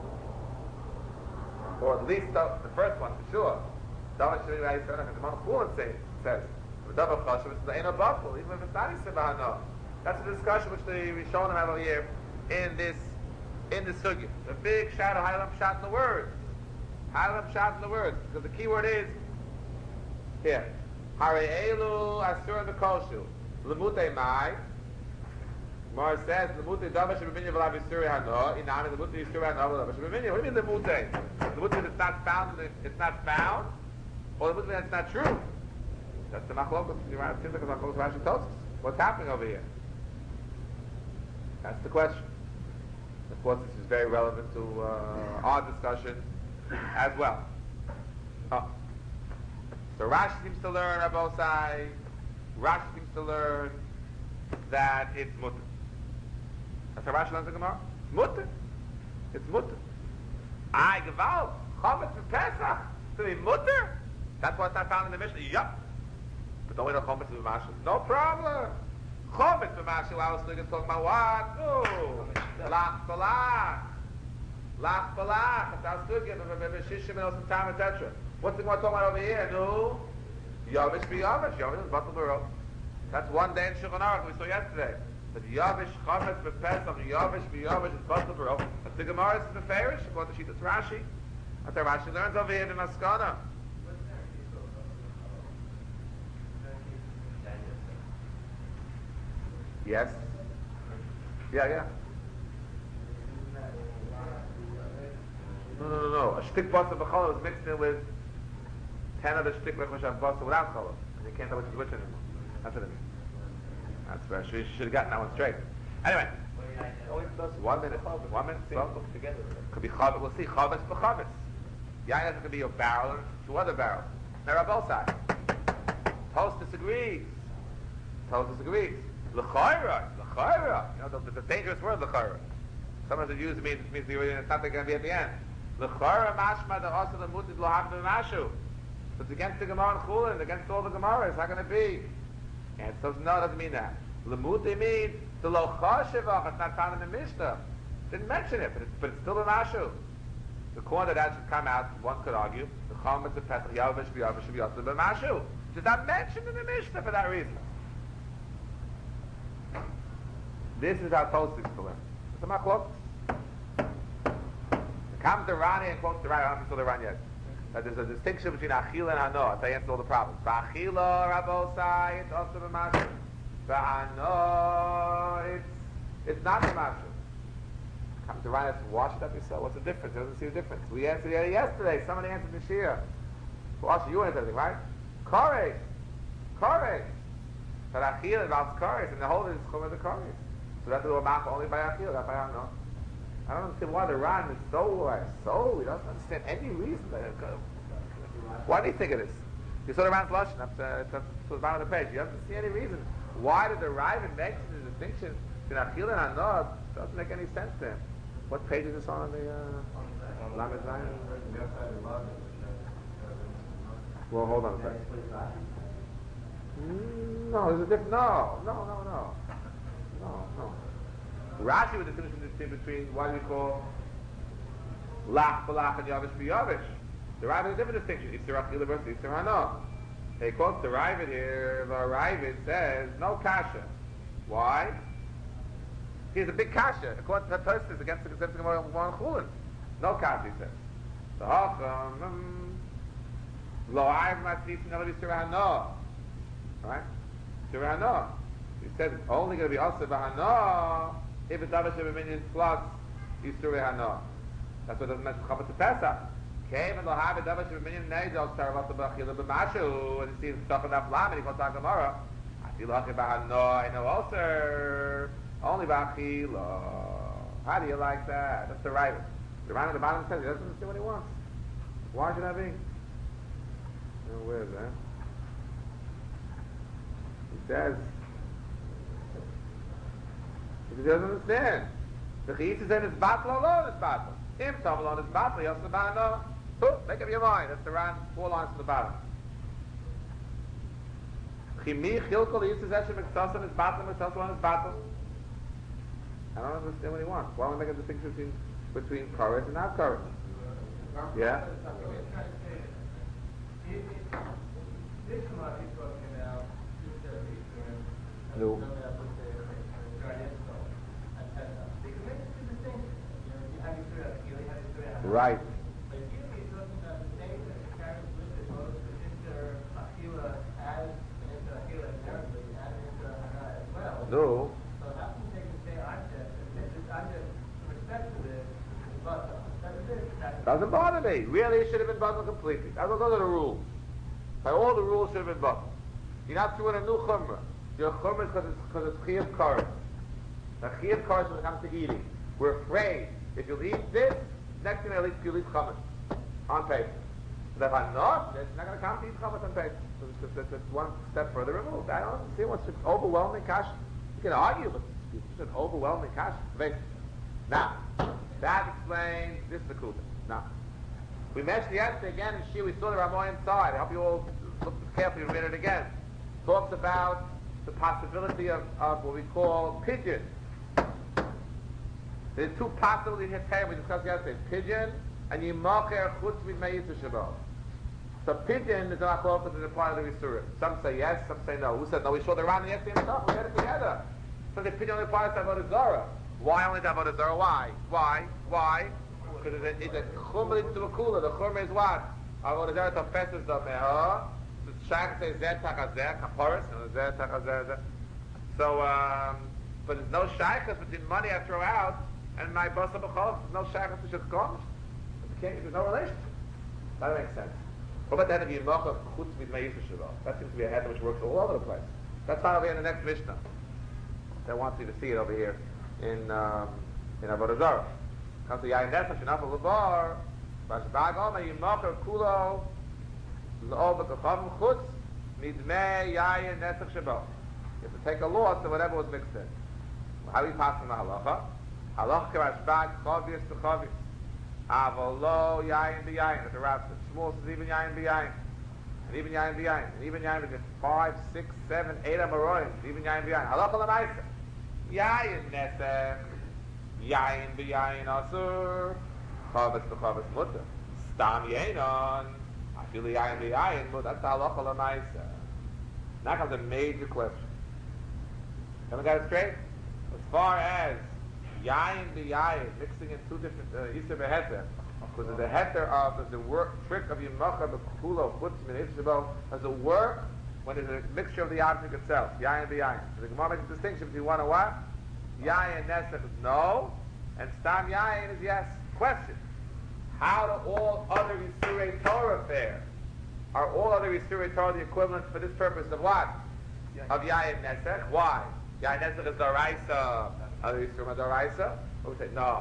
Or at least the first one, for sure. Davar Sheminian without Yisur and Noah, because the Mount Chulin says, with Davar Chashav, it's the Ein Abaful, even if it's not Yisur and Noah. That's a discussion which the Rishonim have over here in this sugya. The big shadow, Hailam shot in the words. Hailam shot in the words. Because the key word is here. Hare elu asur v'koshu. Lemute mai. Mar says lemute davar shebeminyan v'lav yisuri hano. Inami lemute yisuri hano v'lav shebeminyan. What do you mean lemute? Lemute that's not found. It's not found. Or lemute that's not true. That's the machlokas. It seems like a machlokas Rashi tells us. What's happening over here? That's the question. Of course, this is very relevant to our discussion as well. So Rashi seems to learn on both sides. Rashi seems to learn that it's mutter. That's how Rashi learns the Gemara. Mutter. It's mutter. I gewalt. Chametz for Pesach. To be mutter. That's what's not found in the Mishnah. Yup. But don't we know chametz for Mashiach? No problem. Chametz for Mashiach. I was talking about what? No. Lach balach. Lach balach. That's good. Shishim and some time, etc. What's the Gemara talking about over here? No. Yavish v'yavish. Yavish is batal b'ro. That's one day in Shulchan Aruch we saw yesterday. But Yavish chametz b'pesach. Yavish v'yavish is batal b'ro. That's the Gemara is the Farish. According to Shittas Rashi. That's how Rashi learns over here in Maskana. Yes. Yeah. No. A shtik basa b'chala is mixed in with 10 other shtik b'chashav basa without chala. And you can't tell which is which anymore. That's what it is. That's right. You should have gotten that one straight. Anyway. 1 minute. 1 minute. Together. Could be chavetz. We'll see. Chavetz b'chavetz. Yain could be your barrel and 2 other barrels. They're on both sides. Toast disagrees. L'chayra. You know, the dangerous word, l'chayra. Sometimes it usually means it's not going to be at the end. L'chayra mashma the asa the mutid lo havna mashu. So it's against the Gemara and Chulin, against all the Gemaras. How can it be? And so no, it doesn't mean that. L'mutid means the lo chashivach. It's not found in the Mishnah. Didn't mention it, but it's still a mashu. The corner that should come out, one could argue, the chametz of Pesach yavish v'yavish v'yotzer b'mashu. It's not mentioned in the Mishnah for that reason. This is how Tosfos is to learn. It's a machlok. Comes the Rani and quotes the Rani. I don't know if you saw the Rani yet. That there's a distinction between Achila and Hano. That's how you answer all the problems. Achila, Rabosai, it's also the Mashu. Hano, it's not the Mashu. Comes the Rani and says, wash it up yourself. What's the difference? He doesn't see the difference. We answered it yesterday. Somebody answered the Shia. Wash you answered everything, right? Koresh. But Achila involves Koresh, and the whole is Chumah the Koresh. So that's the Mach only by Achila, not by Hano. I don't understand why the Ran is so, he doesn't understand any reason. Why do you think it is? You saw the Ran's Lashon, that's the bottom of the page. You don't see any reason. Why did the Raven mention the distinction between Achila and Hano? It doesn't make any sense to him. What page is this on the Lamed Zayin? Well, hold on a second. No, there's a different, no. Rashi would distinguish between what we call lach balach and yavish b'yavish. The Ravid is a different distinction. Yisur Achila versus Yisur Hano. He quotes the Ravid here. The Ravid says no kasha. Why? He's a big kasha. According to Tosfos against the consensus of Gemara Chulin. No kasha, he says. The Hacham lo ayv matzisin elav Yisur Hano. Right? Yisur Hano. He says it's only going to be also Hano if it's Davar Shebeminyan plus Yisur Hano. That's what it doesn't mention chametz to Pesach. Came and lo have it davar shebminyan neidol taravat b'achila b'mashu, and you see it's talking about flam, and he goes to Gemara. I feel like I know also only b'achila. How do you like that? That's the right. The Ran at the bottom says he doesn't see what he wants. Why should that be? Where is that? He says because he doesn't understand. The Chiyitz is in his battle alone, his battle. Him Tom alone, his battle, he also no. Make up your mind. That's the Ran, 4 lines from the bottom. Chimi Chilkol Yitz is Eshem Mitzvah his battle, Mitzvah on his battle. I don't understand what he wants. Why don't we make a distinction between Koretz and not Koretz? Yeah? No. Right. No. Doesn't bother me. Really, it should have been bottled completely. That's what those are the rules. By all the rules, should have been bottled. You're not doing a new chumrah. Your chumrah is because it's chiyuv karetz. Now chiyuv karetz when it comes to eating. We're afraid if you'll eat this, next thing you'll eat chametz on paper. But if I'm not, it's not going to come to eat chametz on paper. So it's one step further removed. I don't see what's an overwhelming kash. You can argue, but it's just an overwhelming kash. Now, that explains this is the kuba. Now, we mentioned yesterday again in Shia, we saw the Ramah inside. I hope you all look carefully and read it again. Talks about the possibility of what we call pigeon. There's 2 possibilities here we discussed yesterday. Pigeon and yimacher chutz midmei Shabbat. So pigeon is not close to the part of the Risurim. Some say yes, some say no. Who said no? We saw the Ran yesterday and stuff. We had it together. So the pigeon only applies to Avodah Zarah. Why only to Avodah Zarah? Why? Because it's a chumra to a kula. The chumra is what? Avodah Zarah tofeses the me'ah. The Shach says zeh tachazeh kaparis and zeh tachazeh. So, but there's no shaykhs between money I throw out and my basa b'cholov. There's no shaykhs to shechkom. There's no relationship. That makes sense. What about that of Yimachah chutz midmei Yisrael? That seems to be a head which works all over the place. That's why over here in the next Mishnah. They want you to see it over here in Avodah Zarah. Comes to Yayin Nefesh and Apple Labar. Bashbag Omer Yimachah Kulo L'ol B'Kachavim Chutz Midmei Yayin Nefesh Shabo. You have to take a loss of whatever was mixed in. How do we pass from the halacha? Halacha Bashbag Chavius B'Chavius. Avolo Yayin B'Yayin. That's the Rav says. Shmuel says even Yayin B'Yayin. And even Yayin B'Yayin. And even Yayin B'Yayin. 5, 6, 7, 8 Amoroim. Even Yayin B'Yayin. Halacha L'maisa. Yayin Nesech. Yayin B'Yayin Asur. Chavis B'Chavis Mutter. Stam Yenon. I feel Yayin B'Yayin. But that's the halacha L'maisa. Now comes a major question. Can we get it straight? As far as Yayin B'Yayin, mixing in 2 different Yisr B'Heter, because the Heter of the work trick of Yimacha B'Kulo Chutz Min Yisrael has a work when there's a mixture of the object itself. Yayin B'Yayin. So the Gemara makes a distinction between one and what? Yayin Nesech is no, and Stam Yayin is yes. Question: how do all other Yisurei Torah fare? Are all other Yisurei Torah the equivalent for this purpose of what? Of Yayin Nesech? Why? Yayin Nesech is Daraisa. Other Yisurim Daraisa? We say no.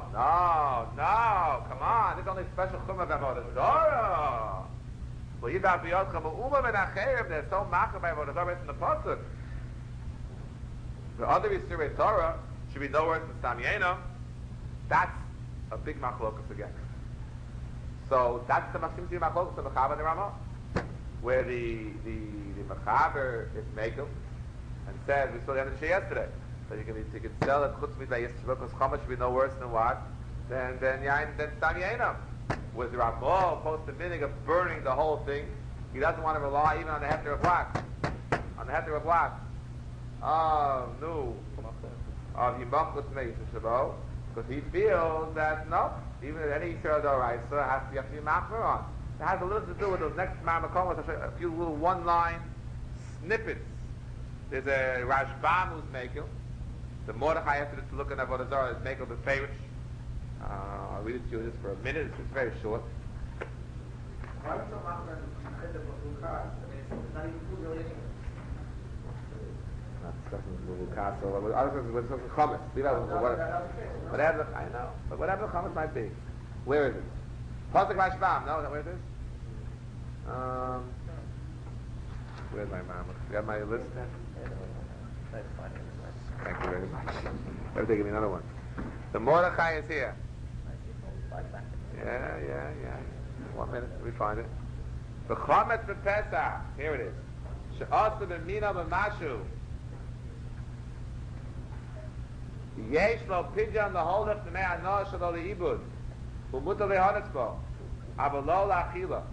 Come on, this is only special Chumah Avodah Zarah. Well, Yidav B'Yodcha B'Uma V'Nacherim. They're so machar by Avodah Zarah in the pasuk. The other Yisurei Torah should be no worse than Stam Yenom. That's a big machlokas again. So that's the Machshim Machlokas of Mechaber and the Ramah, where the Mechaber is Mekel and says, we saw the end of the Shia yesterday, that you can sell it chutz midmei Yisrael because Chumash should be no worse than what? Than Stam Yenom. Was the Ramah opposed to vinegar burning the whole thing? He doesn't want to rely even on the Heter of black. On the Heter of black. Oh, no. Of Yimach L'Tmei Yisrael, because he feels that no, even any Yisrael D'Oraisa has to be machmer on. It has a little to do with those next Ma'amakomos. I'll show you a few little one-line snippets. There's a Rashbam who's Mekel. The Mordechai after to look at Avodah Zarah is Mekel the Perish. I'll read it to you just for a minute. It's very short. Why would some Machman end up with Lukas? I mean, it's not even food really anyway. Not discussing Lukas, so we're discussing Chametz. Leave out whatever, I know, but whatever the Chametz might be. Where is it? Pasuk Vashvam, no, is that where it is? Where's my mom? You have my list there? Thank you very much. Better give me another one. The Mordechai is here. Yeah. 1 minute, we find it. The Chometz for Pesach. Here it is. She'asa b'mina b'mashu. Yesh lo pidyon l'holech b'mei anosh shelo le'ibud. U'mutar le'hodetz bo. Aber lo la'achila.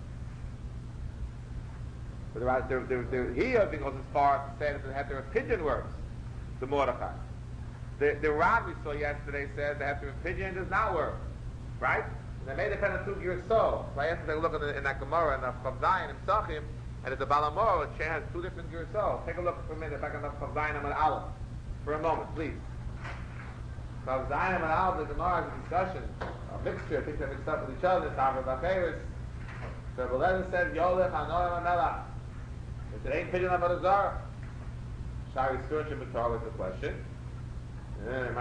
But he even goes as far as to say that there are pigeon works. The Mordechai. The Rav we saw yesterday said the Heter of Pidyon does not work. Right? And they made a kind of 2 gears so. So I asked them to look in that Gemara in the Chav Zayin and Psachim, and it's a Balamor which has 2 different gears so. Take a look for a minute back on the Chav Zayin and Aleph. For a moment, please. Chav Zayin and Aleph, the Gemara is a discussion, a mixture, things that mix up with each other, the Tavar Bacheris. So Belezer said, Yolech Hanoim HaMelach. If it ain't Pidyon Avodah Zarah. Shari Sur Shabbatar was the question. We have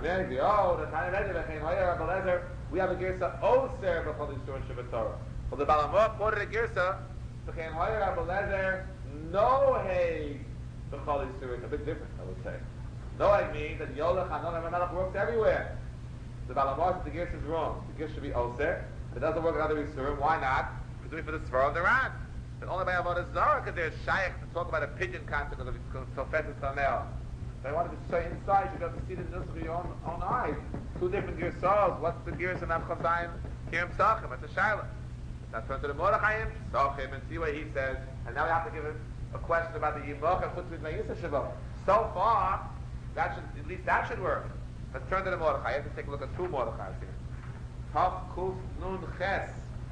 a girsa oser b'chol yisur shabbatorah. For the Balamot quoted a girsa b'chein hoyer abelezer no hay b'chol yisur. It's a big difference, I would say. No hay means that Yolech Hanon HaMelech works everywhere. The Balamot said the girsa is wrong. The girsa should be oser. It doesn't work in other yisurim. Why not? We're doing it for the Svar of the Ran. But only by Avodah Zarah because there's shaykh to talk about a pigeon concept of Tofet and Tamel. They wanted to say inside, you got to see this with your own eyes. 2 different gears souls. What's the gears in Avchav Zayin? Kirim Psachim. It's a Shaila. Now turn to the Mordechai Psachim and see what he says. And now we have to give a question about the Yivoch and Chutz V'Mayisa Shavot. So far, at least that should work. Let's turn to the Mordechai. You have to take a look at 2 Mordechais here. Tav Kuf Nun Ches.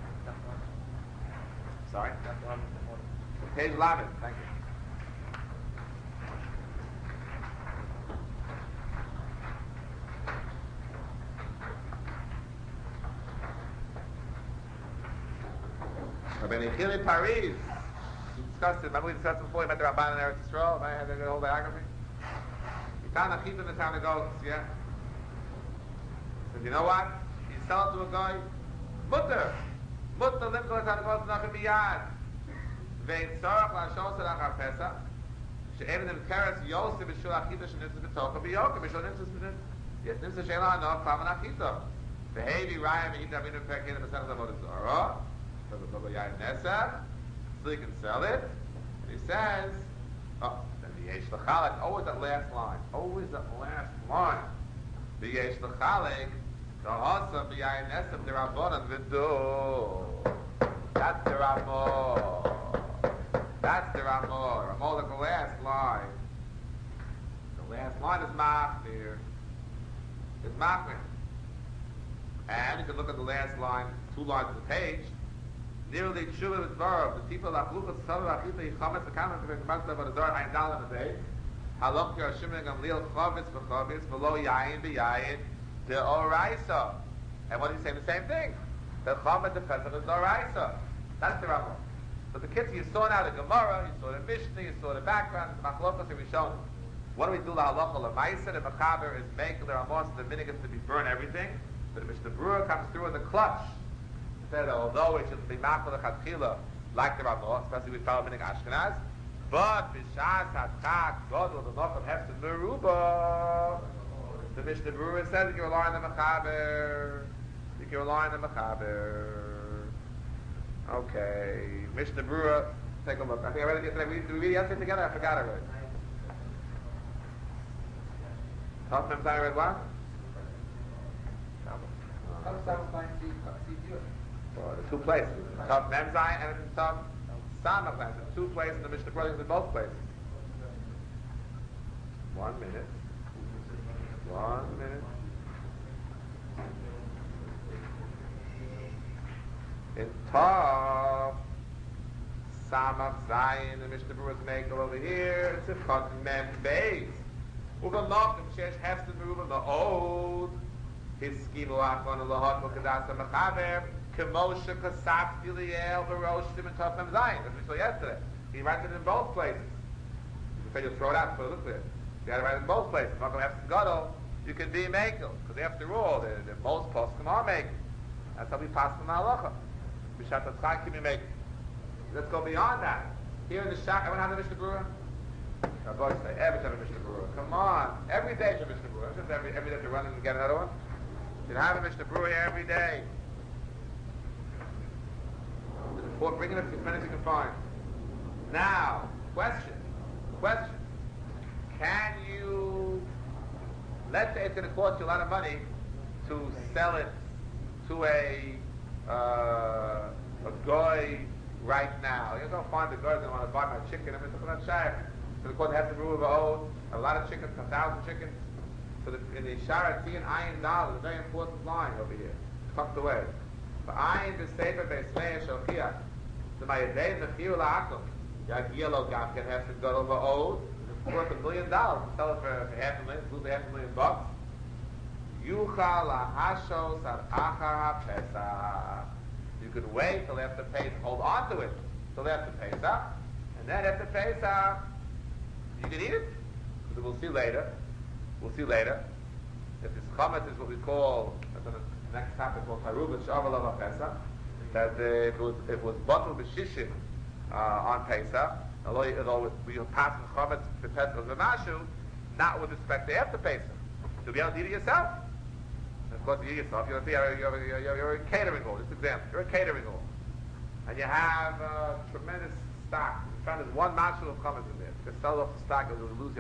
Sorry? Page 11. Thank you. Rabbi Nechili Paris discussed it. Remember we discussed it before about the Rabban and Eretz Yisrael? I had the whole biography. He found a chip in the town of goats. Yeah. He said, you know what? He sell it to a guy. Mutter limko the town of goats nachem biyad. Vein tzarach la'ashon selach ha'pesach. She'evin im keres yosef b'shul achita shenitzes b'tocha b'yoka b'shul nitzes yes nitzes she'ela ha'noch paman achita. V'hevi raya me'hita abinu pekhin b'sechas avodah zarah. So he can sell it. And he says, then the Yesh L'Chalik, always that last line. The Yesh L'Chalik, the Hasa B'yayin Nesem, the Rabbanan V'du. That's the Ramor. That's the Ramor. Ramor, like the last line. The last line is Machmir. It's Machmir. And you can look at the last line, 2 lines of the page. Nearly tshuva with dvarav. The people of Achluchas Tzavah Achita Yichametz V'kamet V'kamet V'kamet V'kamet Ayin Dalam V'day Halach Yerashim Gamliel Chavetz V'chavetz V'lo Yayin B'yayin De'oraisa. And what he's saying? The same thing. The Chametz V'Pesach is De'oraisa. That's the Rambam. But the kids, you saw now the Gemara, you saw the Mishnah, you saw the background, the Machlokas that we shown. What do we do? The Halacha L'Maisa, the Mechaber is making the Ramos, the Minigans to be burn everything. But the Mishnah Berurah comes through in the clutch. Said although it should be machal lechatchila like the Ramah, especially with fellow minig Ashkenaz, but b'shas hatchak godol the nochel hefsed meruba. The Mishnah Berurah says you can rely on the mechaber. You can rely on the mechaber. Okay, Mishnah Berurah. Take a look. I think I read it yesterday. Did we read it yesterday together? I forgot already. Top Mem Zayin read what? The 2 places. Tav Mem Zayin and Tav Samach Zayin. The 2 places in the Mishnah Berurah in both places. 1 minute. 1 minute. In Tav Samach Zayin, the Mishnah Berurah is making over here. It's a Chod Mem Beis. Uva Nochem Shesh Hefsed Meruba the old. Hiskimu achon lahot v'kadasa mechaber kemosha kasaf giliel v'roshtim and tofem zayin. As we saw yesterday, he writes it in both places. You say you'll throw it out, so it looks clear. You got to write it in both places. If I'm going to have gadol, you can be makel, because after all, the most poskim are makel. That's how we pass the halacha. B'shat hatzchak can be makel. Let's go beyond that. Here in the shak, everyone has a Mishnah Berurah? Our boys say, every time a Mishnah Berurah. Come on, every day is a Mishnah Berurah. Just every day to run and get another one. You should have a Mishnah Berurah here every day. Bring it up as many as you can find. Now, question. Can you, let's say it's going to cost you a lot of money to sell it to a guy right now. You're going to find the guy that want to buy my chicken. I'm not shy. So the court has to rule of oath. A lot of chickens, 1,000 chickens. So in the Sharati and Ayin Dal, there's a very important line over here. It's tucked away. But Ayin B'Sefer B'Esmei Shokiyah. So my day the Chiyu La'akum. Yellow Gamkin has to go over oath. It's worth $1 million. Sell it for $500,000, lose $500,000. Yuchal Lahashos Ad Achar HaPesach. You could wait till after Pesach. Hold on to it till after Pesach, and then after Pesach, you can eat it. Because we'll see later. If this chametz is what we call, that's the next topic called Harubah Shavuot Pesach. That if it was bottled b'shishim on Pesach, although we pass the chametz for Pesach of Mashu, not with respect to after Pesach. You'll be able to eat it yourself. And of course, you eat yourself. You're a catering hall. Just an example. You're a catering hall, and you have a tremendous stock. You find there's one mashal of chametz in there. If you sell off the stock, you'll lose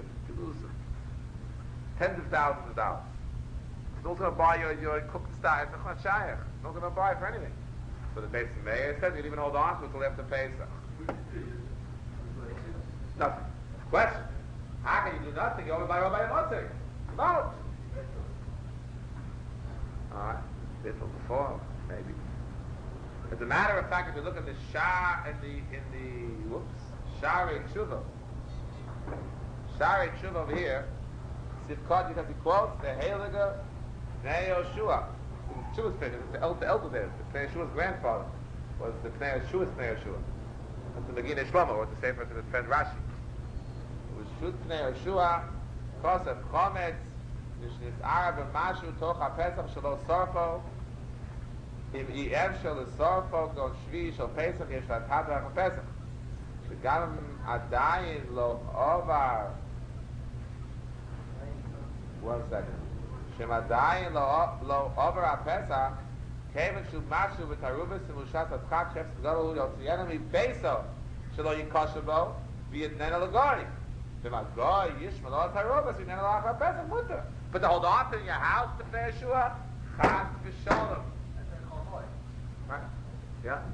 tens of thousands of dollars. No one's going to buy your cooked stock. It's not shayach. No one's going to buy it for anything. So the Beis Meir says you can even hold on to it until after Pesach. Nothing. Question: how can you do nothing? You only buy Rabbi Motzei. Don't. Alright, this was before, maybe. As a matter of fact, if you look at the Sha'arei Tshuva. Sha'arei Tshuva over here, Sivkot, you have the quotes, the Heilige Pnei Yoshua. It's Yeshua's Pnei, it's the elder there. The Pnei Yeshua's grandfather was the Pnei Yeshua's Pnei Yeshua. That's the Megillah Shlomo, or the Sefer to the friend Rashi. It was Shut Pnei Yeshua, Kosef Chometz, Nishnis'ara b'mashu toch ha'pesach shelo sorfo im i'ev shelo sorfo gon shvi shel pesach yesh v'atad ha'pesach shegam adayin lo ovar 1 second shem adayin lo ovar ha'pesach keven shel mashu v'tarubas v'mushas atchak shef s'gadol yotzienu mi'beso shelo yikosher bo v'yitnena l'gori v'magoy yishma lo tarubas v'yitnena l'achar pesach mutter. But to hold on to in your house to Pnei Yeshua, chas v'sholem. Right? Yeah?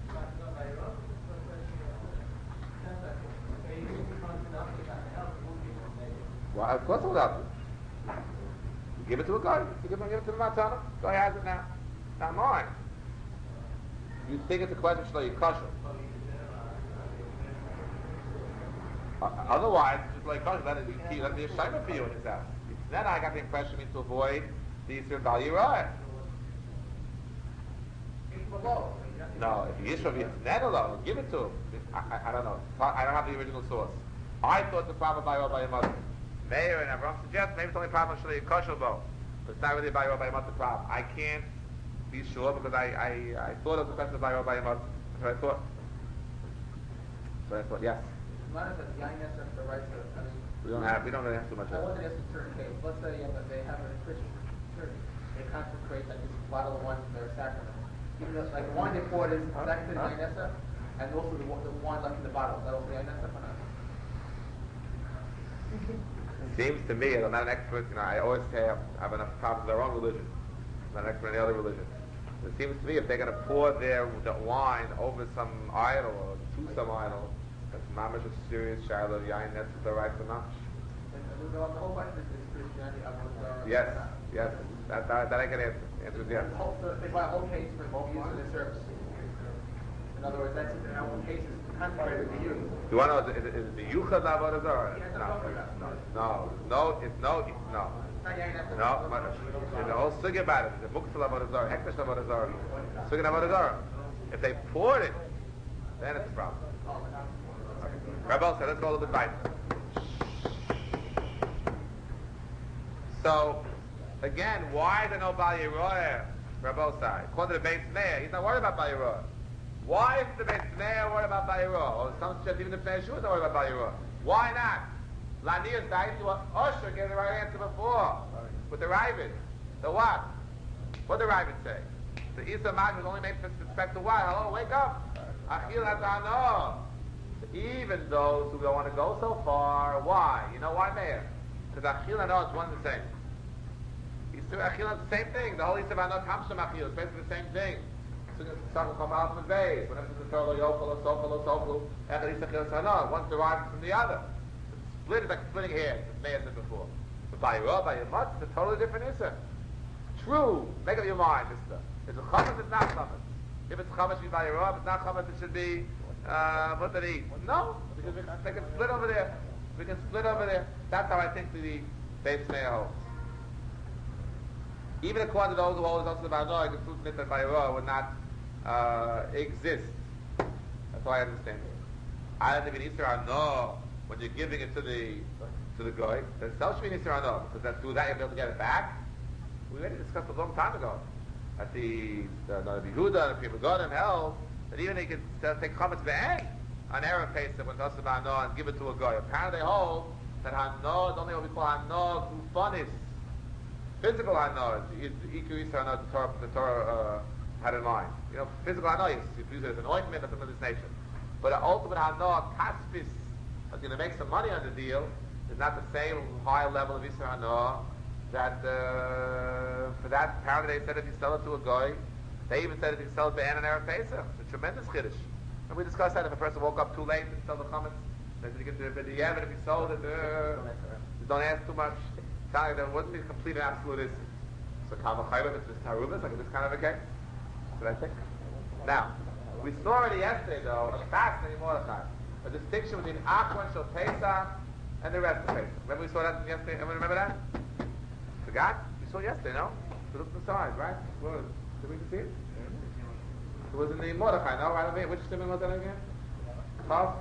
Well, of course it will help you. You give it to a guy. You give it to the matana. Guy has it now. It's not mine. You think it's a question of you kosher. Otherwise, it's just like kosher. Let me a shayma for you in his house. Then I got the impression to avoid the Yisrael value right. No, if Yisrael then alone, give it to him. I don't know. I don't have the original source. I thought the problem by your mother. Meir and Avram suggest maybe it's only a problem of kosher bo, but it's not really by your mother problem. I can't be sure because I thought it was a question by your mother. That's what I thought. So I thought yes. We don't really have too much. I wanted to ask a certain case. Let's say they have a Christian church. They consecrate like this bottle of wine for their sacrament. Even though like wine they poured is second to the Yainesa, and also the wine left in the bottle. Is that also the Yainesa or not? Seems to me, I'm not an expert. I always say I have enough problems with their own religion. I'm not an expert in the other religion. It seems to me if they're going to pour their wine over some idol or to some idol, that's mamash a serious shiloh of yain. That's the right to mamash. The whole question is Christianity. Yes. That I can answer. The answer is yes. They buy a whole case for both use of the service. In other words, that's in our whole cases. consecrated to use. You want to know, is it the Yuchad Avodah Zarah? No. The whole sugi about it is the Muktzal Avodah Zarah, Hekdesh Avodah Zarah, Sugi Avodah Zarah. If they poured it, then it's a problem. Rabbi said, let's go a little bit back. So, again, why the no Bal Yeroeh? Rabbi said, according to the Beis Meir, he's not worried about Bal Yeroeh. Why is the Beis Meir worried about Bal Yeroeh? Or some suggest even the Pnei Yeshua is not worried about Bal Yeroeh. Why not? Lanius died to Usher gave the right answer before with the Ravid. The what? What did the Ravid say? The Isa Mag was only made with respect to what? Hello, wake up! Achil Hatano. Even those who don't want to go so far, why? You know why, Meir? Because Achil Hatano is one and the same. Achil is the same thing. The whole Isa Mag comes from Achil. It's basically the same thing. Some come out from the base. Whenever it's the Torah, Yokol, Sofel, Echad Isa Achil Hatano. One's derived from the other. Split is like splitting hairs, as Meir said before. But by your mutz, it's a totally different issue. True. Make up your mind, mister. It's a chametz, it's not chametz. If it's chametz, it should be by your if it's not chametz, it should be what did he eat? No, because they can split over there. We can split over there. That's how I think the Beis Meir holds. Even according to those who hold also the Barnoi, the truth that by your would not exist. That's how I understand it. I don't even Easter no. When you're giving it to the guy, then Sel Shmini Yisrael no, because that through that you'll be able to get it back. We already discussed a long time ago at the Yehuda and the Pri Megadim held that even they could take chametz be'en on Erev Pesach when Tosef Hano and give it to a guy. Apparently they hold that Hano is only what we call Hano Gufanis, physical Hano. The Iku Yisrael Hano the Torah had in mind. You know, physical Hano you use it as an ointment or something of this nature. But the ultimate Hano Kaspis that's going to make some money on the deal is not the same high level of Yisrael Hano. That for that, apparently they said if you sell it to a guy, they even said if you sell it to an Erev Pesach, it's a tremendous chiddush. And we discussed that if a person woke up too late and sell the chametz, then you get the Yemen if he sold it, don't ask too much. There wouldn't be complete and absolute issue. So Kavachayim, it's Tarubas, like this kind of a case. That's what I think. Now, we saw already yesterday though, a fascinating Mordechai, a distinction between Achron Shel Pesach and the rest of Pesach. Remember we saw that yesterday? Everyone remember that? Forgot? We saw yesterday, no? We looked inside, right? Where was it? Did we see it? It was in the Mordechai, no? Right over here. Which simon was that again? Chav?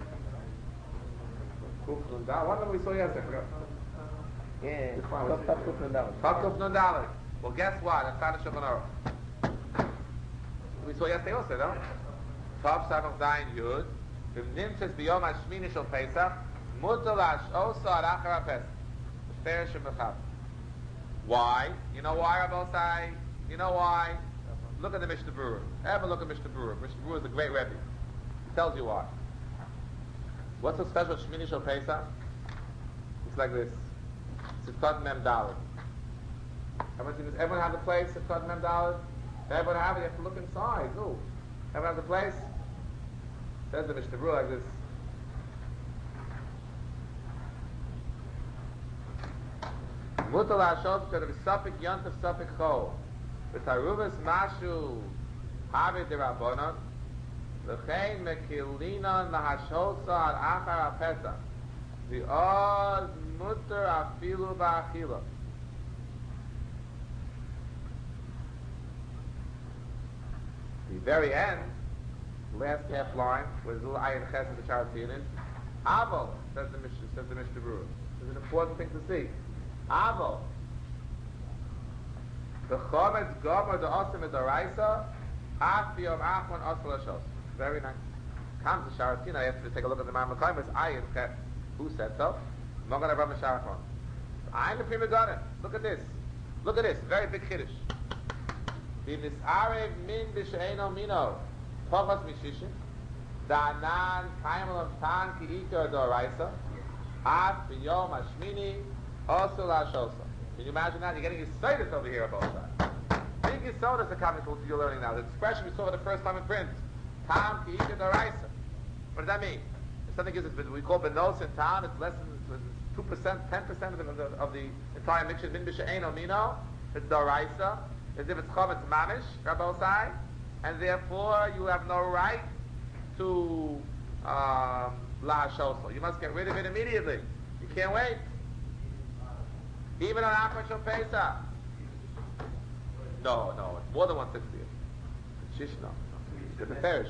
Kuf Nun Dalet. What did we saw yesterday? I forgot. Yeah, Kuf Nun Dalet. Kuf Nun Dalet. Well, guess what? That's not a Shulchan Aruch. We saw yesterday also, no? Chav Samach Zayin Yud. V'im nimtzes b'yom hashmini shel Pesach mutar la'ash'osa ad achar ha'Pesach. B'fer she'mechav. Why? You know why, Rabbi Sai? You know why? Look at the Mishnah Berurah. Ever look at Mishnah Berurah. Mishnah Berurah is the great Rebbe. He tells you why. What's so special with Shmini Shel Pesach? It's like this. Sifkat Mem Dalet. Everyone seen this? Everyone have the place? Sifkat Mem Dalet? Everyone have it? You have to look inside. No. Everyone have the place? Says the Mishnah Berurah like this. Mutal Hashov could have Suffolk Yontav Suffolk Chol. The Taruvas Mashu Havi de Rabbanon. L'chein Mekilinon Lahashotza Ad Achar HaPesach. The Oz Mutter Afilu Ba'achila. The very end, last half line, with little Ayin Ches of the Sharatinin. Aval, says the Mishnah Berurah. It's an important thing to see. Aval. The Chometz Gomer the Osim is the Raisa. Af B'yom Achron Osel Hashos. Very nice. Comes the Sharatina. I have to take a look at the Ma'amar Kaimas. Ayin Ches. Who said so? Mogan Avram Sharachon. Ayin the Pri Megadim. Look at this. Look at this. Very big Kiddush. V'nis'arev min b'she'eno mino. Pochos mishishin. Da'anan kaimel of tan ki ikar d'oraisa. Af b'yom hashmini osul ha'shosa. Can you imagine that? You're getting excited over here about that. Big Yisodis are coming to you're learning now. The expression we saw for the first time in print. Tam ki ikar d'oraisa. What does that mean? If something is, we call benos in town, it's less than 2%, 10% of the entire mixture. Min b'she'eno mino. It's d'oraisa. As if it's chametz mamish, Rabbi Osai, and therefore you have no right to La Shosel. You must get rid of it immediately. You can't wait. Even on Achron Shel Pesach. No, it's more than 160th. Shish, no. It's a perish.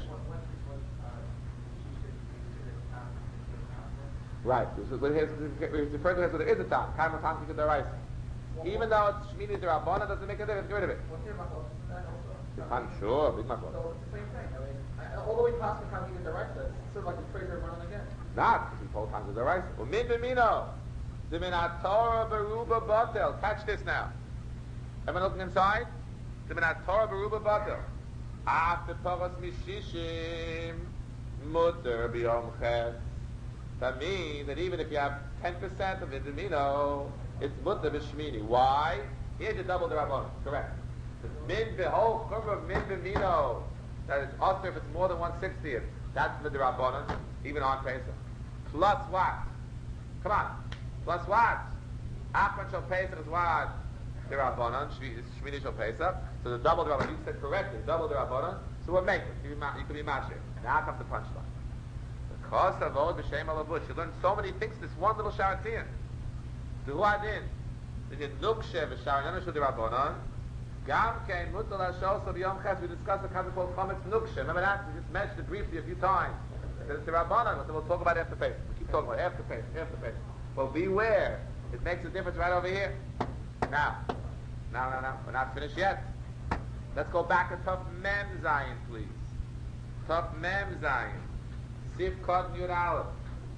Right. He's referring to it as there is a time. Kaima time to the rice. Even though it's Shmini D'Rabbanan, doesn't make a difference. Get rid of it. I'm sure. Big machlokes. So it's the same thing. I mean, all the way past the time you get the rice, it's sort of like the trigger running again. Not because we told times with the rice. Umin b'mino. D'min Torah beruba batel. Catch this now. Everyone looking inside? D'min Torah beruba batel. After Paras Mishishim, Mutter B'yom Ches. That means that even if you have 10% of Indamino, it's Mutter B'shmini. Why? Here's your double the Rabbanon. Correct. The Min B'hol Chumra Min B'mino. That is also if it's more than 160th. That's the Rabbanon, even on Pesach. Plus what? Come on. Plus what? Achron Shel Pesach is what? The Rabbanon, Shmini Shel Pesach. So the double the Rabbanon. You said correctly. Double the Rabbanon. So what makes it? You can be mashir. Now comes the punchline. Because of all b'shem alavush, you learn so many things. This one little sharatiyah. The huadin. Then you nukshe v'sharananu shel Rabbanon. Gam kein mutal hashos b'yom ches. We discussed the concept called chametz nukshe. Remember that? We just mentioned it briefly a few times. That it's the Rabbanon. So we'll talk about it after Pesach. We keep talking about after Pesach. Well, beware. It makes a difference right over here. Now. We're not finished yet. Let's go back to Tov Mem Zayin, please. Tov Mem Zayin. Sif Kod Yud Aleph.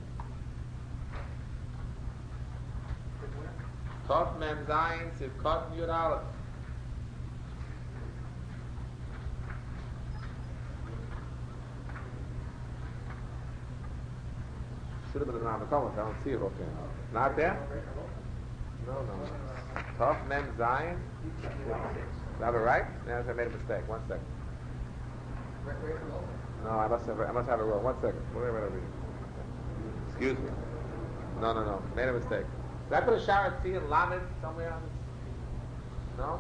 Tov Mem Zayin, Sif Kod Yud Aleph. Should have been around the corner. I don't see it okay. Not there? No. Tov Mem Zayin. Is that right? Yes, I made a mistake. 1 second. No, I must have it wrong. 1 second. Whatever I read. Excuse me. No. Made a mistake. Did I put a Sharat T and Lamed somewhere on this? No?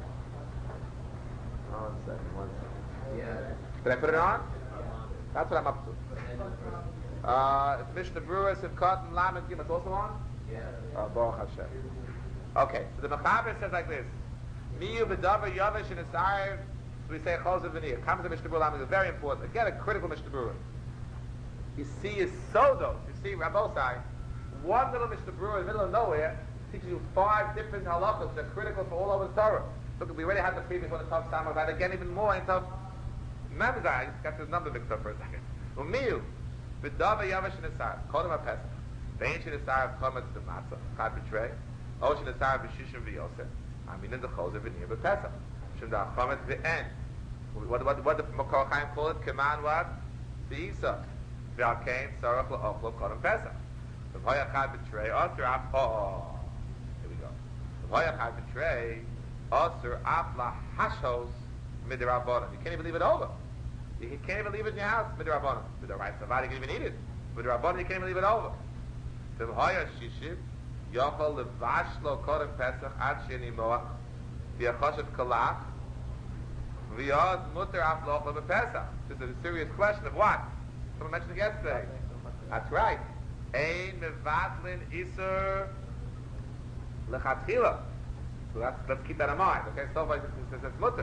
1 second. Yeah. Did I put it on? That's what I'm up to. It's Mishnah Berurah, Sivkot, and Lamed Gimel. It's also on? Yeah. Baruch Hashem. Okay, so the Mechaber says like this. Miyu b'davar yavish in a sire, so we say chosav v'niyah. Comes to Mishnah Berurah, is very important. Again, a critical Mishnah Berurah. You see, is sodos. You see, Rabbosai, one little Mishnah Berurah in the middle of nowhere teaches you 5 different halachos that are critical for all over the Torah. Look, we already had the previous one, the Tov Samach, but again, even more in Tov Memzai. I just got the number mixed up for a second. Miyu b'davar yavish in a sire, kodem ha-pesach. The ancient Isar of Chometz the Matzah, Chad B'Trei, Ocean Isar B'Shishim V'Yosef, Amin in the Choser V'Nir B'Pesach, Shem Da Chometz V'En. What the Makor Chaim call it? Keman what? V'Isa. V'Alkein Sarach L'Ochlo Kodem Pesach. V'Hoya Chad B'Trei, Osir Af, here we go. V'Hoya Chad B'Trei, Osir Af LaHashos Midirabbanan. You can't even leave it over. You can't even leave it in your house, Midirabbanan. With the right Savadi, you can even eat it. Midirabbanan, you can't even leave it over. V'hoya shishim yochol levash lo kodem pesach ad sheni moach v'yachoshev kalach v'yod muter af lochol b'pesach. This is a serious question of what? Someone mentioned it yesterday. That's right. Ein mevatlin iser lechatchila. So let's keep that in mind. Okay, so far it says it's muter.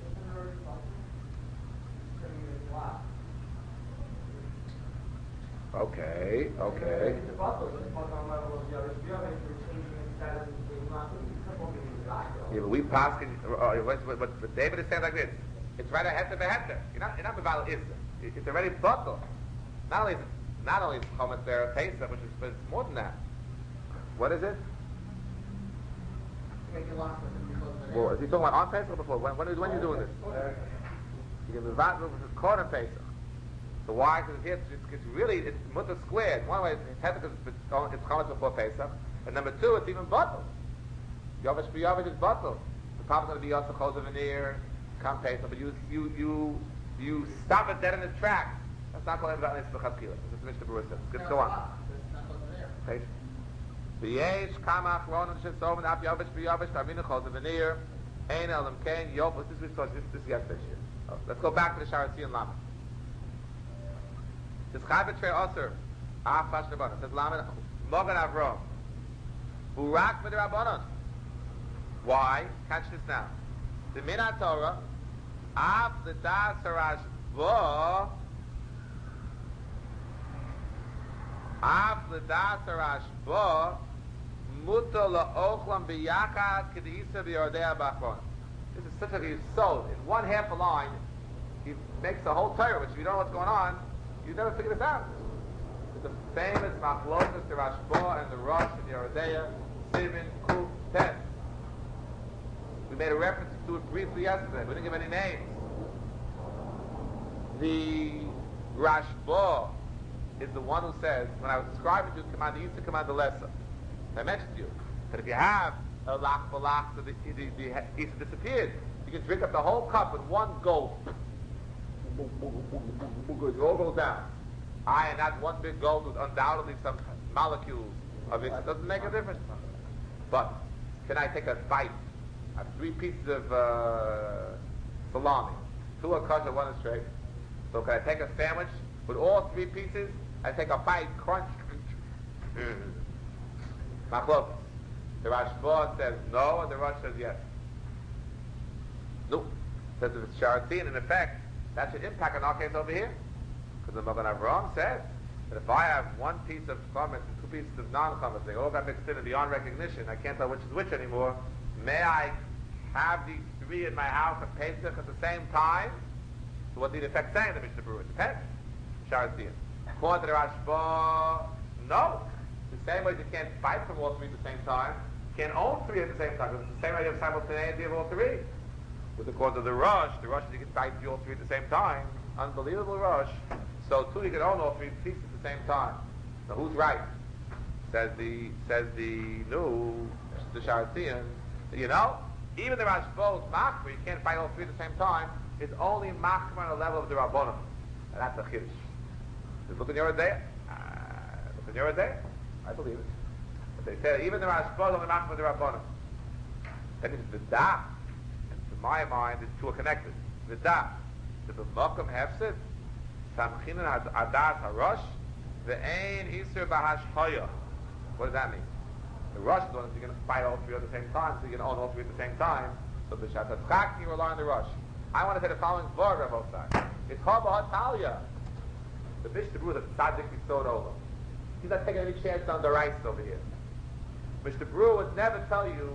Okay. Yeah, but we pass. What David is saying like this: it's right ahead of a heter. You're not about it's already bottled. Not only is chometz there Pesach, which is but it's more than that. What is it? Well, is he talking about on Pesach or before? When are you doing this? You can move out with the corner Pesach. So why? Because it's really mutter squared. One way it's heter because it's chometz before Pesach, and number 2 it's even bottled. Yovish b'yovish is bottled. The Papa's going to be also chosav v'nir, come Pesach, but you stop it dead in its tracks. That's not called about Nisbech Chatzkila. This is Mishnah Berurah says. Let's go on. Page. V'yesh kamach ronon shesomen ap yovish b'yovish ta'aminu chosav v'nir ein elam kein yovish. This is yesterday's year. Let's go back to the Sharatzi and Lama. Says Chai betray Osir. Afash Rabbanon. Says Lamed Mogan Avrom. Urak Midrabanon. Why? Catch this now. The Minat Torah. Av the Das Harash Bo. Av the Das Harash Bo. Muta la'ochlam biyachad k'deisa b'yordea b'achron. This is such a yisod. In one half a line, he makes the whole Torah, which if you don't know what's going on, you never figure this out. It's the famous machlokas, the Rashba and the Rosh and the Yordea, Simin, Kuf, Tet. We made a reference to it briefly yesterday. We didn't give any names. The Rashba is the one who says, when I was describing to you, command the Yisra, command the Lesser. I mentioned to you that if you have a lach b'lach, so the Yisra disappeared. You can drink up the whole cup with one gulp. It all goes down. And that one big gulp with undoubtedly some molecules of it. It doesn't make a difference. But can I take a bite? I have 3 pieces of salami. 2 are kosher, 1 is straight. So can I take a sandwich with all 3 pieces? I take a bite, crunch. Machlokes. The Rashba says no, and the Rosh says yes. No. Says if it's Sharatzi, and in effect, that should impact in our case over here. Because the Magen Avraham says that if I have 1 piece of chametz and 2 pieces of non-chametz, they all got mixed in and beyond recognition, I can't tell which is which anymore, may I have these 3 in my house and Pesach at the same time? So what's the effect saying, the Mishnah Berurah? It depends. Sharatzi. According to the Rashba, no. The same way you can't fight from all 3 at the same time, you can't own 3 at the same time, because it's the same idea of simultaneity of all 3. With the cause of the rush you can fight all 3 at the same time. Unbelievable rush. So too, you can own all 3 pieces at the same time. So who's right? Says the Sharatzian. You know, even the Rashba's machmir, you can't fight all 3 at the same time. It's only machmir on the level of the Rabbanim, and that's a chiddush. Just look in your day. Look in your day. I believe it. But they say even the Rashba only machmir the Rabbanim. That means the da. And to my mind, the 2 are connected. The da. The b'makom hefsid. Samchinin adas harosh. The ein iser b'hashchaya. What does that mean? The rush is the one that you're going to fight all 3 at the same time, so you're going to own all 3 at the same time. So the Shatat you rely on the rush. I want to say the following word on both sides. It's Haba Hatalia. The Mishnah Berurah is a tzaddik yisod olam. He's not taking any chance on the rice over here. Mishnah Berurah would never tell you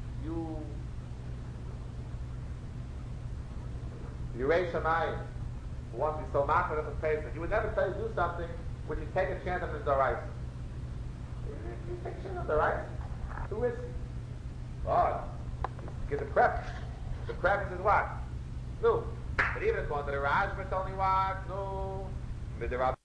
Yirei Shamayim, who wants to be so machmir of a Pesach. He would never tell you to do something which you take a chance on the rice. You take a chance on the rice. Too risky. God, get the prep. The prep is what? No. But even according to the Rashba, it's only what? No.